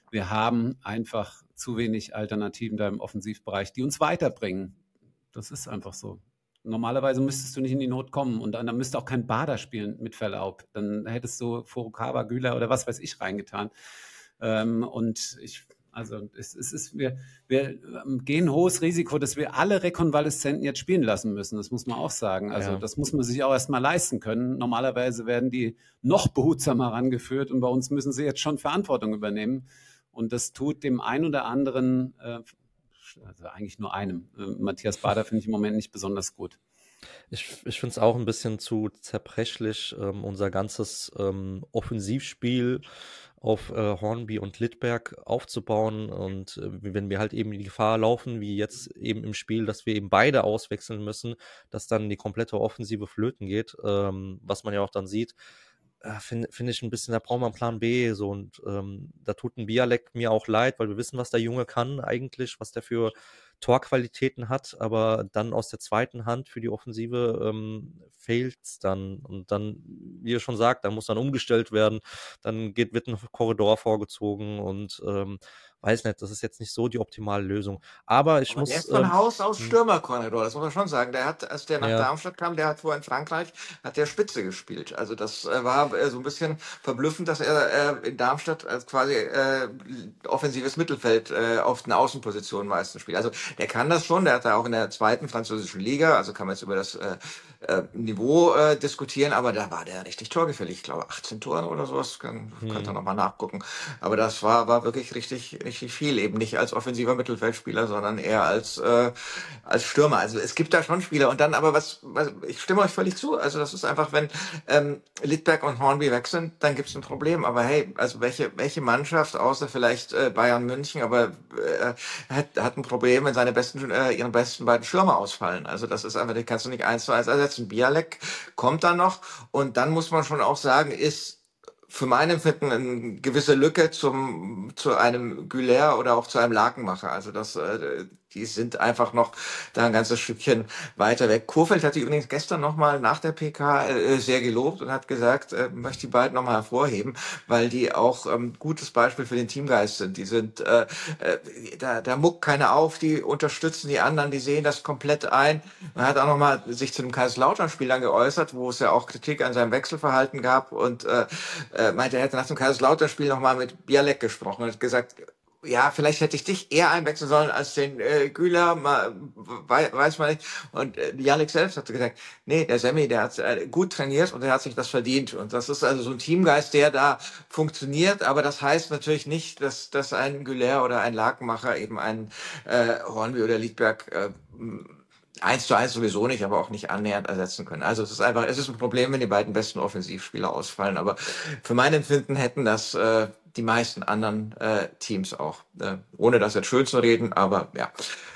Speaker 3: wir haben einfach zu wenig Alternativen da im Offensivbereich, die uns weiterbringen. Das ist einfach so. Normalerweise müsstest du nicht in die Not kommen und dann, dann müsste auch kein Bader spielen, mit Verlaub. Dann hättest du Furukawa, Güler oder was weiß ich reingetan. Ähm, und ich, also es, es ist, wir, wir gehen hohes Risiko, dass wir alle Rekonvaleszenten jetzt spielen lassen müssen. Das muss man auch sagen. Also
Speaker 4: Ja.
Speaker 3: das muss man sich auch erstmal leisten können. Normalerweise werden die noch behutsamer rangeführt und bei uns müssen sie jetzt schon Verantwortung übernehmen. Und das tut dem einen oder anderen, äh, also eigentlich nur einem. Äh, Matthias Bader finde ich im Moment nicht besonders gut.
Speaker 4: Ich, ich finde es auch ein bisschen zu zerbrechlich, ähm, unser ganzes ähm, Offensivspiel auf äh, Hornby und Littberg aufzubauen. Und äh, wenn wir halt eben die Gefahr laufen, wie jetzt eben im Spiel, dass wir eben beide auswechseln müssen, dass dann die komplette Offensive flöten geht, ähm, was man ja auch dann sieht, äh, finde find ich ein bisschen, da braucht man einen Plan B. So, und ähm, da tut ein Bialek mir auch leid, weil wir wissen, was der Junge kann eigentlich, was der für Torqualitäten hat, aber dann aus der zweiten Hand für die Offensive ähm, fehlt's dann. Und dann, wie ihr schon sagt, dann muss dann umgestellt werden, dann geht, wird ein Korridor vorgezogen und ähm, weiß nicht, das ist jetzt nicht so die optimale Lösung. Aber ich
Speaker 1: Aber der
Speaker 4: muss...
Speaker 1: ist von
Speaker 4: Ähm,
Speaker 1: Haus aus
Speaker 4: hm,
Speaker 1: Stürmerkorridor, das muss man schon sagen. Der hat, als der nach
Speaker 4: ja,
Speaker 1: Darmstadt kam, der hat vorher in Frankreich, hat der Spitze gespielt. Also das äh, war äh, so ein bisschen verblüffend, dass er äh, in Darmstadt als quasi äh, offensives Mittelfeld äh, auf den Außenpositionen meistens spielt. Also der kann das schon, der hat da auch in der zweiten französischen Liga, also kann man jetzt über das äh, äh, Niveau äh, diskutieren, aber da war der richtig torgefällig. Ich glaube achtzehn Tore oder sowas, kann, könnt ihr
Speaker 4: hm,
Speaker 1: nochmal nachgucken. Aber das war, war wirklich richtig, richtig viel, eben nicht als offensiver Mittelfeldspieler, sondern eher als, äh, als Stürmer. Also es gibt da schon Spieler. Und dann aber was, was ich stimme euch völlig zu. Also das ist einfach, wenn ähm, Littberg und Hornby weg sind, dann gibt es ein Problem. Aber hey, also welche, welche Mannschaft, außer vielleicht äh, Bayern München, aber äh, hat, hat ein Problem, wenn seine besten, äh, ihren besten beiden Stürmer ausfallen. Also das ist einfach, die kannst du nicht eins zu eins ersetzen. Bialek kommt dann noch und dann muss man schon auch sagen, ist für mein Empfinden eine gewisse Lücke zum zu einem Güler oder auch zu einem Lakenmacher. Also das, äh, die sind einfach noch da ein ganzes Stückchen weiter weg. Kohfeldt hat die übrigens gestern nochmal nach der P K äh, sehr gelobt und hat gesagt, äh, möchte die beiden nochmal hervorheben, weil die auch ähm, gutes Beispiel für den Teamgeist sind. Die sind, äh, äh, da, da muckt keiner auf, die unterstützen die anderen, die sehen das komplett ein. Man hat auch nochmal sich zu dem Kaiserslautern-Spiel dann geäußert, wo es ja auch Kritik an seinem Wechselverhalten gab und äh, äh, meinte, er hätte nach dem Kaiserslautern-Spiel nochmal mit Bialek gesprochen und hat gesagt, ja, vielleicht hätte ich dich eher einwechseln sollen als den äh, Güler, mal, wei- weiß man nicht. Und äh, Bialek selbst hat gesagt, nee, der Semmi, der hat äh, gut trainiert und der hat sich das verdient. Und das ist also so ein Teamgeist, der da funktioniert, aber das heißt natürlich nicht, dass, dass ein Güler oder ein Lakenmacher eben einen äh, Hornby oder Liedberg äh, eins zu eins sowieso nicht, aber auch nicht annähernd ersetzen können. Also es ist einfach, es ist ein Problem, wenn die beiden besten Offensivspieler ausfallen. Aber für mein Empfinden hätten das äh, die meisten anderen äh, Teams auch. Äh, ohne das jetzt schön zu reden, aber ja.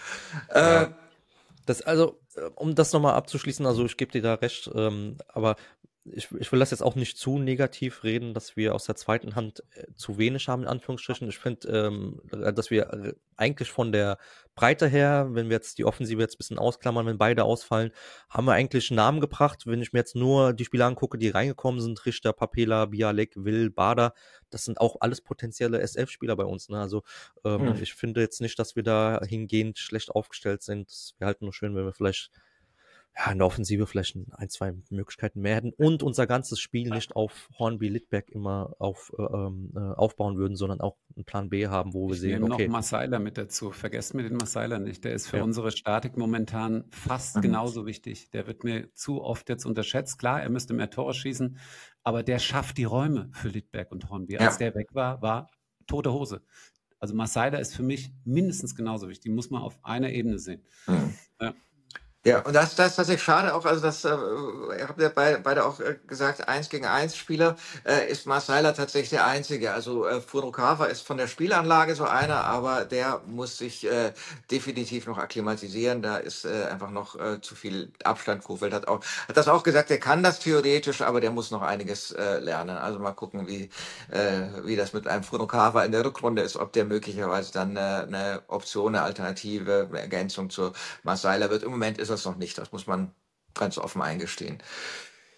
Speaker 1: Äh,
Speaker 4: ja. Das, also, äh, um das nochmal abzuschließen, also ich gebe dir da recht, ähm, aber ich, ich will das jetzt auch nicht zu negativ reden, dass wir aus der zweiten Hand äh, zu wenig haben, in Anführungsstrichen. Ich finde, ähm, dass wir äh, eigentlich von der Breite her, wenn wir jetzt die Offensive jetzt ein bisschen ausklammern, wenn beide ausfallen, haben wir eigentlich einen Namen gebracht. Wenn ich mir jetzt nur die Spieler angucke, die reingekommen sind, Richter, Papela, Bialek, Will, Bader, das sind auch alles potenzielle S F-Spieler bei uns. Ne? Also ähm,
Speaker 1: hm.
Speaker 4: ich finde jetzt nicht, dass wir da hingehend schlecht aufgestellt sind. Es wäre halt nur schön, wenn wir vielleicht ja, in der Offensive vielleicht ein, zwei Möglichkeiten mehr hätten und unser ganzes Spiel nicht auf Hornby Littberg immer auf, äh, ähm, äh, aufbauen würden, sondern auch einen Plan B haben, wo wir
Speaker 3: Ich
Speaker 4: sehen,
Speaker 3: nehme noch
Speaker 4: okay,
Speaker 3: Masaila mit dazu. Vergesst mir den Masaila nicht. Der ist für
Speaker 4: ja,
Speaker 3: unsere Statik momentan fast
Speaker 1: Mhm.
Speaker 3: genauso wichtig. Der wird mir zu oft jetzt unterschätzt. Klar, er müsste mehr Tore schießen, aber der schafft die Räume für Littberg und Hornby. Als
Speaker 1: Ja.
Speaker 3: der weg war, war tote Hose. Also Masaila ist für mich mindestens genauso wichtig. Die muss man auf einer Ebene sehen.
Speaker 1: Mhm.
Speaker 3: Ja.
Speaker 1: Ja, und das, das ist tatsächlich schade auch, also das, äh, ihr habt ja beide, beide auch äh, gesagt, eins gegen eins Spieler, äh, ist Marcela tatsächlich der einzige. Also äh, Furukawa ist von der Spielanlage so einer, aber der muss sich äh, definitiv noch akklimatisieren. Da ist äh, einfach noch äh, zu viel Abstand. Kohfeldt hat auch, hat das auch gesagt, der kann das theoretisch, aber der muss noch einiges äh, lernen. Also mal gucken, wie, äh, wie das mit einem Furukawa in der Rückrunde ist, ob der möglicherweise dann äh, eine Option, eine Alternative, eine Ergänzung zu Marcela wird. Im Moment ist das noch nicht, das muss man ganz offen eingestehen.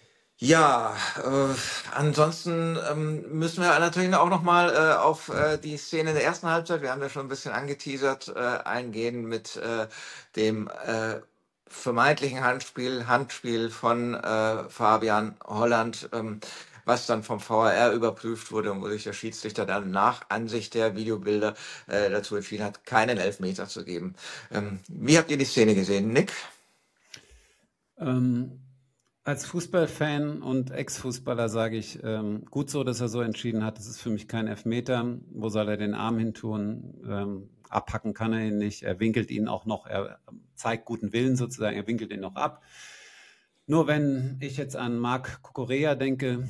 Speaker 1: Ja, äh, ansonsten ähm, müssen wir natürlich auch nochmal äh, auf äh, die Szene in der ersten Halbzeit, wir haben ja schon ein bisschen angeteasert, äh, eingehen mit äh, dem äh, vermeintlichen Handspiel, Handspiel von äh, Fabian Holland, ähm, was dann vom V A R überprüft wurde und wo sich der Schiedsrichter dann nach Ansicht der Videobilder äh, dazu entschieden hat, keinen Elfmeter zu geben. Ähm, wie habt ihr die Szene gesehen, Nick?
Speaker 3: Ähm, als Fußballfan und Ex-Fußballer sage ich, ähm, gut so, dass er so entschieden hat. Das ist für mich kein Elfmeter. Wo soll er den Arm hin tun? Ähm, abhacken kann er ihn nicht. Er winkelt ihn auch noch, er zeigt guten Willen sozusagen, er winkelt ihn noch ab. Nur wenn ich jetzt an Marc Cucurella denke,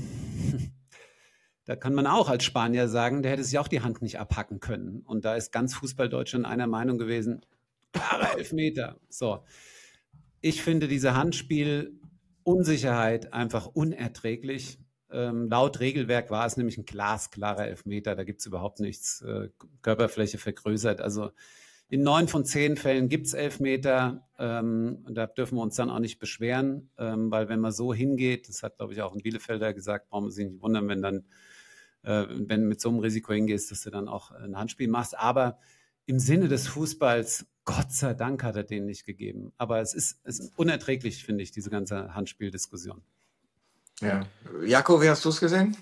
Speaker 3: da kann man auch als Spanier sagen, der hätte sich auch die Hand nicht abhacken können. Und da ist ganz Fußball-Deutschland einer Meinung gewesen, klarer Elfmeter. So. Ich finde diese Handspiel-Unsicherheit einfach unerträglich. Ähm, laut Regelwerk war es nämlich ein glasklarer Elfmeter. Da gibt es überhaupt nichts. Äh, Körperfläche vergrößert. Also in neun von zehn Fällen gibt es Elfmeter. Ähm, da dürfen wir uns dann auch nicht beschweren, ähm, weil wenn man so hingeht, das hat, glaube ich, auch ein Bielefelder gesagt, brauchen wir sich nicht wundern, wenn dann, äh, wenn mit so einem Risiko hingehst, dass du dann auch ein Handspiel machst. Aber im Sinne des Fußballs, Gott sei Dank hat er den nicht gegeben. Aber es ist, es ist unerträglich, finde ich, diese ganze Handspieldiskussion.
Speaker 1: Ja. Jakob, wie hast du es gesehen?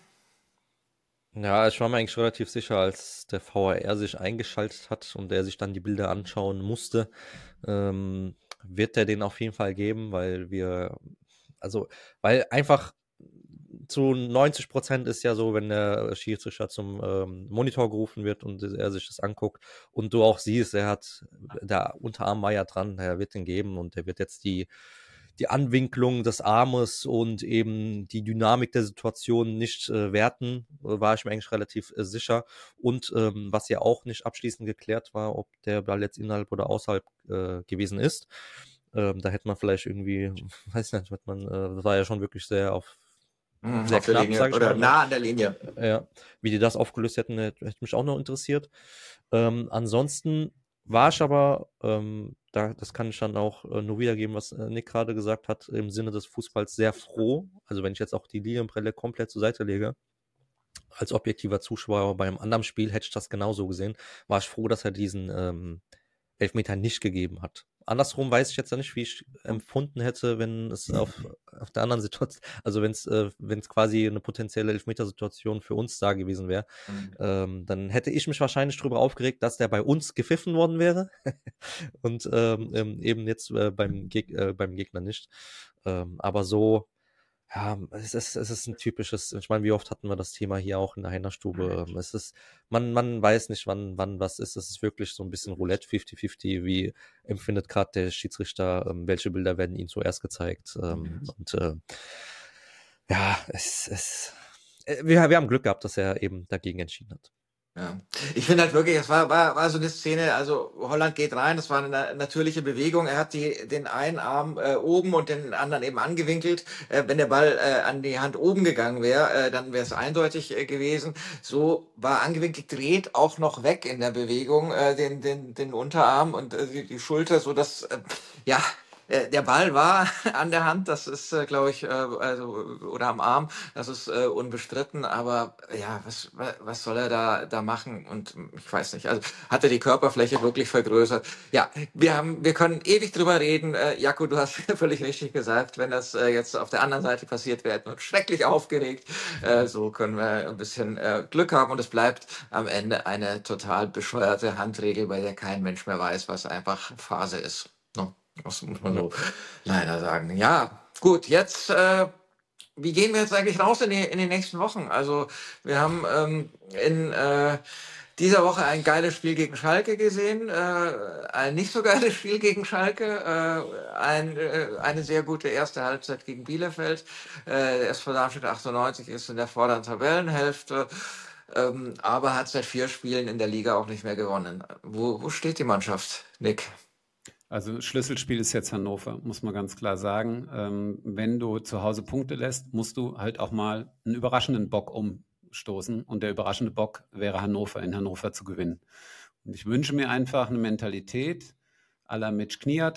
Speaker 4: Ja, ich war mir eigentlich relativ sicher, als der V A R sich eingeschaltet hat und er sich dann die Bilder anschauen musste, ähm, wird er den auf jeden Fall geben, weil wir, also, weil einfach zu neunzig Prozent ist ja so, wenn der Schiedsrichter zum ähm, Monitor gerufen wird und er sich das anguckt und du auch siehst, er hat, der Unterarm war ja dran, er wird den geben und er wird jetzt die die Anwinklung des Armes und eben die Dynamik der Situation nicht äh, werten, äh, war ich mir eigentlich relativ äh, sicher. Und ähm, was ja auch nicht abschließend geklärt war, ob der Ball jetzt innerhalb oder außerhalb äh, gewesen ist. Ähm, da hätte man vielleicht irgendwie, weiß nicht, hätte man, äh, das war ja schon wirklich sehr auf
Speaker 1: Hm,
Speaker 4: sehr
Speaker 1: auf der
Speaker 4: knapp,
Speaker 1: Linie
Speaker 4: sag ich
Speaker 1: oder
Speaker 4: mal. Ne?
Speaker 1: nah an der Linie.
Speaker 4: Ja, wie die das aufgelöst hätten, hätte, hätte mich auch noch interessiert. Ähm, ansonsten war ich aber, ähm, da, das kann ich dann auch äh, nur wiedergeben, was äh, Nick gerade gesagt hat, im Sinne des Fußballs sehr froh. Also wenn ich jetzt auch die Linienbrille komplett zur Seite lege, als objektiver Zuschauer bei einem anderen Spiel hätte ich das genauso gesehen, war ich froh, dass er diesen ähm, Elfmeter nicht gegeben hat. Andersrum weiß ich jetzt ja nicht, wie ich empfunden hätte, wenn es auf, auf der anderen Situation, also wenn es äh, wenn es quasi eine potenzielle Elfmetersituation für uns da gewesen wäre,
Speaker 1: Mhm.
Speaker 4: ähm, dann hätte ich mich wahrscheinlich darüber aufgeregt, dass der bei uns gepfiffen worden wäre und ähm, ähm, eben jetzt äh, beim, Geg äh, beim Gegner nicht. Ähm, aber so, ja, es ist, es ist ein typisches, ich meine, wie oft hatten wir das Thema hier auch in der Heinerstube? Ähm, Es ist, man, man weiß nicht, wann, wann was ist. Es ist wirklich so ein bisschen Roulette, fifty fifty. Wie empfindet gerade der Schiedsrichter, ähm, welche Bilder werden ihm zuerst gezeigt? Ähm, und äh, ja, es, es, äh, wir, wir haben Glück gehabt, dass er eben dagegen entschieden hat.
Speaker 1: Ja. Ich finde halt wirklich, es war, war, war so eine Szene, also Holland geht rein, das war eine na- natürliche Bewegung. Er hat die, den einen Arm äh, oben und den anderen eben angewinkelt. Äh, wenn der Ball äh, an die Hand oben gegangen wäre, äh, dann wäre es eindeutig äh, gewesen. So war angewinkelt, dreht auch noch weg in der Bewegung äh, den, den, den Unterarm und äh, die, die Schulter, so dass, äh, ja, äh, der Ball war an der Hand, das ist, äh, glaube ich, äh, also, oder am Arm, das ist äh, unbestritten, aber ja, was, wa- was soll er da, da machen? Und ähm, ich weiß nicht, also hat er die Körperfläche wirklich vergrößert? Ja, wir haben, wir können ewig drüber reden. Äh, Jaco, du hast völlig richtig gesagt, wenn das äh, jetzt auf der anderen Seite passiert wäre, hätten wir uns schrecklich aufgeregt. Äh, so können wir ein bisschen äh, Glück haben und es bleibt am Ende eine total bescheuerte Handregel, bei der kein Mensch mehr weiß, was einfach Phase ist. No? Das muss man
Speaker 4: Ja.
Speaker 1: so leider sagen. Ja, gut, jetzt, äh, wie gehen wir jetzt eigentlich raus in die, in die nächsten Wochen? Also, wir haben ähm, in äh, dieser Woche ein geiles Spiel gegen Schalke gesehen, äh, ein nicht so geiles Spiel gegen Schalke, äh, ein, äh, eine sehr gute erste Halbzeit gegen Bielefeld. Äh, der S V Darmstadt achtundneunzig ist in der vorderen Tabellenhälfte, ähm, aber hat seit vier Spielen in der Liga auch nicht mehr gewonnen. Wo, wo steht die Mannschaft, Nick?
Speaker 3: Also Schlüsselspiel ist jetzt Hannover, muss man ganz klar sagen. Ähm, wenn du zu Hause Punkte lässt, musst du halt auch mal einen überraschenden Bock umstoßen. Und der überraschende Bock wäre Hannover, in Hannover zu gewinnen. Und ich wünsche mir einfach eine Mentalität à la Mitch Kniat,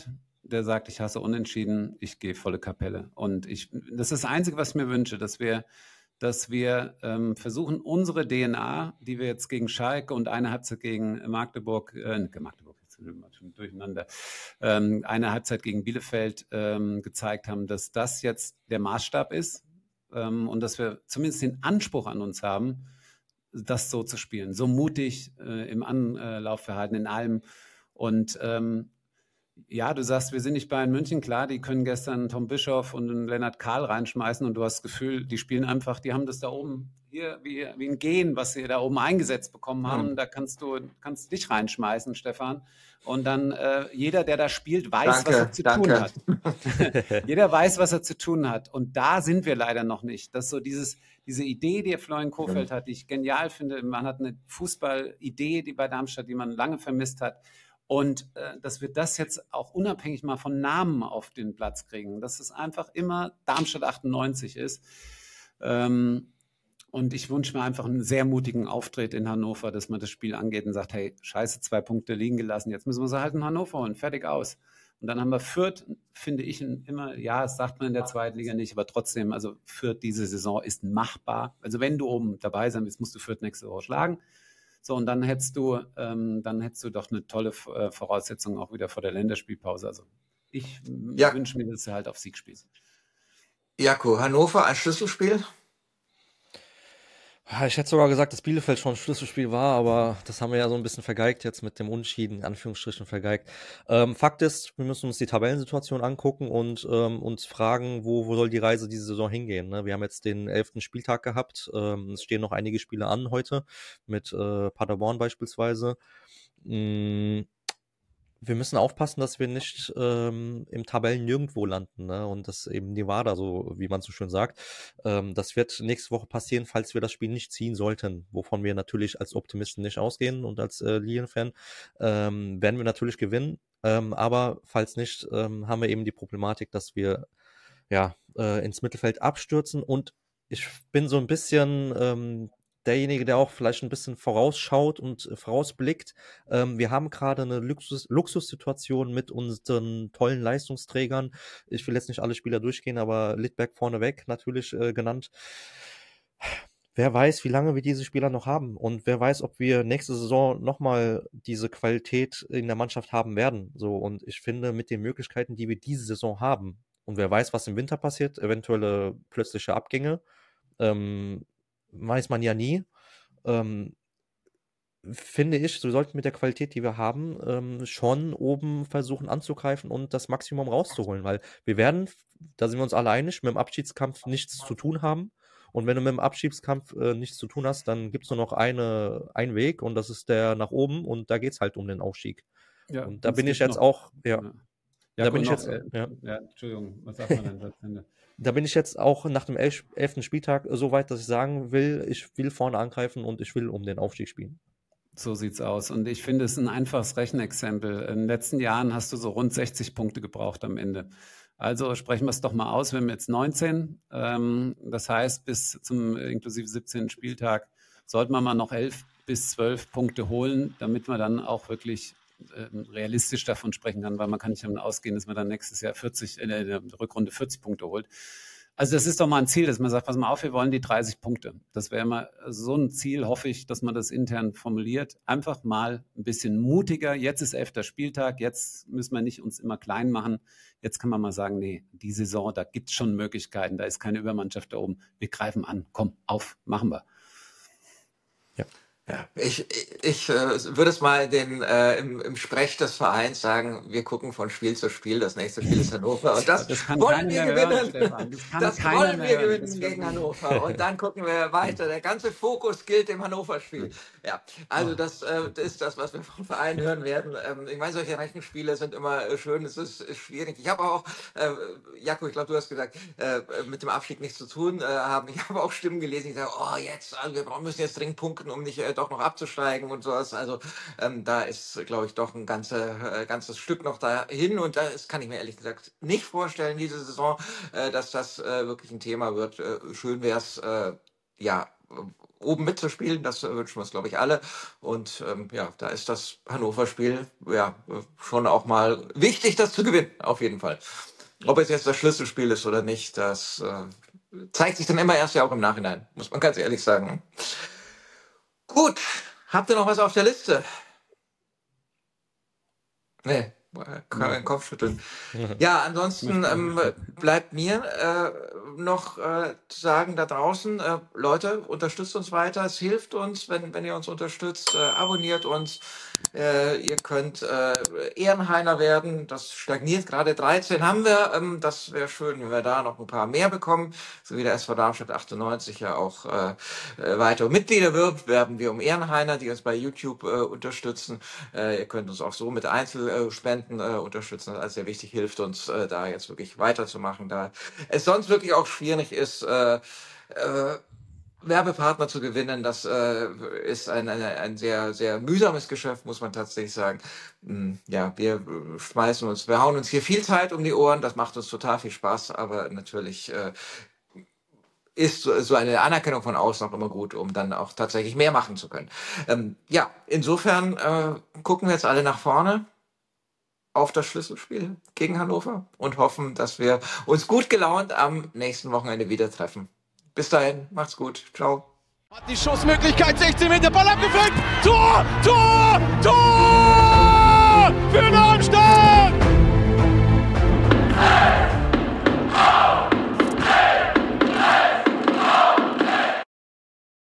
Speaker 3: der sagt, ich hasse Unentschieden, ich gehe volle Kapelle. Und ich, das ist das Einzige, was ich mir wünsche, dass wir, dass wir ähm, versuchen, unsere D N A, die wir jetzt gegen Schalke und eine Halbzeit gegen Magdeburg, äh, Magdeburg, jetzt sind wir schon durcheinander, ähm, eine Halbzeit gegen Bielefeld ähm, gezeigt haben, dass das jetzt der Maßstab ist ähm, und dass wir zumindest den Anspruch an uns haben, das so zu spielen, so mutig äh, im Anlaufverhalten, in allem. Und ähm, ja, du sagst, wir sind nicht Bayern München, klar, die können gestern Tom Bischoff und Lennart Kahl reinschmeißen und du hast das Gefühl, die spielen einfach, die haben das da oben hier wie, wie ein Gen, was sie da oben eingesetzt bekommen haben. Mhm. Da kannst du kannst dich reinschmeißen, Stefan. Und dann äh, jeder, der da spielt, weiß, danke, was er zu danke. tun hat. Jeder weiß, was er zu tun hat. Und da sind wir leider noch nicht. Das ist so dieses, diese Idee, die Florian Kohfeldt mhm. hat, die ich genial finde. Man hat eine Fußballidee, die bei Darmstadt, die man lange vermisst hat. Und äh, dass wir das jetzt auch unabhängig mal von Namen auf den Platz kriegen, dass es einfach immer Darmstadt achtundneunzig ist. Ähm, und ich wünsche mir einfach einen sehr mutigen Auftritt in Hannover, dass man das Spiel angeht und sagt, hey, scheiße, zwei Punkte liegen gelassen, jetzt müssen wir sie halt in Hannover holen, fertig aus. Und dann haben wir Fürth, finde ich, immer, ja, das sagt man in der zweiten Liga nicht, aber trotzdem, also Fürth diese Saison ist machbar. Also wenn du oben dabei sein willst, musst du Fürth nächste Woche schlagen. So, und dann hättest du, ähm, dann hättest du doch eine tolle äh, Voraussetzung auch wieder vor der Länderspielpause. Also ich ja. wünsche mir, dass du halt auf Sieg spielst.
Speaker 1: Jako, Hannover ein Schlüsselspiel?
Speaker 4: Ich hätte sogar gesagt, dass Bielefeld schon ein Schlüsselspiel war, aber das haben wir ja so ein bisschen vergeigt jetzt mit dem Unentschieden, in Anführungsstrichen vergeigt. Ähm, Fakt ist, wir müssen uns die Tabellensituation angucken und ähm, uns fragen, wo, wo soll die Reise diese Saison hingehen. Ne? Wir haben jetzt den elften Spieltag gehabt, ähm, es stehen noch einige Spiele an heute, mit äh, Paderborn beispielsweise. Mhm. Wir müssen aufpassen, dass wir nicht ähm, im Tabellen nirgendwo landen, ne? Und das eben Nevada, so wie man so schön sagt. Ähm, das wird nächste Woche passieren, falls wir das Spiel nicht ziehen sollten, wovon wir natürlich als Optimisten nicht ausgehen und als äh, Lien-Fan ähm, werden wir natürlich gewinnen. Ähm, aber falls nicht, ähm, haben wir eben die Problematik, dass wir ja äh, ins Mittelfeld abstürzen. Und ich bin so ein bisschen ähm, derjenige, der auch vielleicht ein bisschen vorausschaut und äh, vorausblickt. Ähm, wir haben gerade eine Luxus, Luxussituation mit unseren tollen Leistungsträgern. Ich will jetzt nicht alle Spieler durchgehen, aber Littberg vorneweg natürlich äh, genannt. Wer weiß, wie lange wir diese Spieler noch haben und wer weiß, ob wir nächste Saison nochmal diese Qualität in der Mannschaft haben werden. So, und ich finde, mit den Möglichkeiten, die wir diese Saison haben, und wer weiß, was im Winter passiert, eventuelle plötzliche Abgänge, ähm, weiß man ja nie, ähm, finde ich, wir sollten mit der Qualität, die wir haben, ähm, schon oben versuchen anzugreifen und das Maximum rauszuholen, weil wir werden, da sind wir uns alle einig, mit dem Abschiedskampf nichts zu tun haben. Und wenn du mit dem Abschiedskampf äh, nichts zu tun hast, dann gibt es nur noch eine, einen Weg und das ist der nach oben und da geht es halt um den Aufstieg. Ja, und da bin ich jetzt noch, auch, ja. ja.
Speaker 3: Ja, da bin ich noch, jetzt, äh, ja. ja, Entschuldigung, was sagt man denn?
Speaker 4: Da bin ich jetzt auch nach dem elf, elften Spieltag so weit, dass ich sagen will, ich will vorne angreifen und ich will um den Aufstieg spielen.
Speaker 3: So sieht's aus. Und ich finde es ein einfaches Rechenexempel. In den letzten Jahren hast du so rund sechzig Punkte gebraucht am Ende. Also sprechen wir es doch mal aus. Wir haben jetzt neunzehn. Ähm, das heißt, bis zum inklusive siebzehnten Spieltag sollten wir mal noch elf bis zwölf Punkte holen, damit man dann auch wirklich realistisch davon sprechen kann, weil man kann nicht davon ausgehen, dass man dann nächstes Jahr vierzig, in der Rückrunde vierzig Punkte holt. Also das ist doch mal ein Ziel, dass man sagt, pass mal auf, wir wollen die dreißig Punkte. Das wäre mal so ein Ziel, hoffe ich, dass man das intern formuliert. Einfach mal ein bisschen mutiger. Jetzt ist elfter Spieltag, jetzt müssen wir nicht uns immer klein machen. Jetzt kann man mal sagen, nee, die Saison, da gibt es schon Möglichkeiten, da ist keine Übermannschaft da oben. Wir greifen an, komm, auf, machen wir.
Speaker 1: Ja. Ja, ich, ich, ich äh, würde es mal den, äh, im, im Sprech des Vereins sagen, wir gucken von Spiel zu Spiel, das nächste Spiel ist Hannover und das, das wollen wir gewinnen, hören, das, das wollen wir hören. gewinnen gegen Hannover und dann gucken wir weiter, der ganze Fokus gilt dem Hannover-Spiel. Ja, also das, äh, das ist das, was wir vom Verein hören werden. Ähm, ich meine, solche Rechenspiele sind immer schön, es ist, ist schwierig. Ich habe auch, äh, Jako, ich glaube, du hast gesagt, äh, mit dem Abstieg nichts zu tun äh, haben. Ich habe auch Stimmen gelesen, die sagen, oh jetzt, also wir müssen jetzt dringend punkten, um nicht äh, doch noch abzusteigen und sowas. Also ähm, da ist, glaube ich, doch ein ganze, äh, ganzes Stück noch dahin und das kann ich mir ehrlich gesagt nicht vorstellen, diese Saison, äh, dass das äh, wirklich ein Thema wird. Äh, schön wäre es, äh, ja, oben mitzuspielen. Das äh, wünschen wir uns, glaube ich, alle. Und ähm, ja, da ist das Hannover-Spiel ja äh, schon auch mal wichtig, das zu gewinnen, auf jeden Fall. Ob es jetzt das Schlüsselspiel ist oder nicht, das äh, zeigt sich dann immer erst ja auch im Nachhinein, muss man ganz ehrlich sagen. Gut, habt ihr noch was auf der Liste? Nee, kann den Kopf schütteln. Ja, ansonsten ähm, bleibt mir äh, noch äh, zu sagen da draußen, äh, Leute, unterstützt uns weiter. Es hilft uns, wenn, wenn ihr uns unterstützt. Äh, abonniert uns. Äh, ihr könnt äh, Ehrenheiner werden. Das stagniert gerade. dreizehn haben wir. Ähm, das wäre schön, wenn wir da noch ein paar mehr bekommen. So wie der S V Darmstadt achtundneunzig ja auch äh, weitere Mitglieder wirbt, werben wir um Ehrenheiner, die uns bei YouTube äh, unterstützen. Äh, ihr könnt uns auch so mit Einzelspenden äh, unterstützen. Das ist sehr wichtig, hilft uns äh, da jetzt wirklich weiterzumachen, da es sonst wirklich auch schwierig ist, äh, äh, Werbepartner zu gewinnen. Das äh, ist ein, ein, ein sehr, sehr mühsames Geschäft, muss man tatsächlich sagen. Ja, wir schmeißen uns, wir hauen uns hier viel Zeit um die Ohren, das macht uns total viel Spaß, aber natürlich äh, ist so, so eine Anerkennung von außen auch immer gut, um dann auch tatsächlich mehr machen zu können. Ähm, ja, insofern äh, gucken wir jetzt alle nach vorne auf das Schlüsselspiel gegen Hannover und hoffen, dass wir uns gut gelaunt am nächsten Wochenende wieder treffen. Bis dahin, macht's gut. Ciao.
Speaker 2: Hat die Schussmöglichkeit, sechzehn Meter, Ball abgefällt. Tor, Tor, Tor für Darmstadt!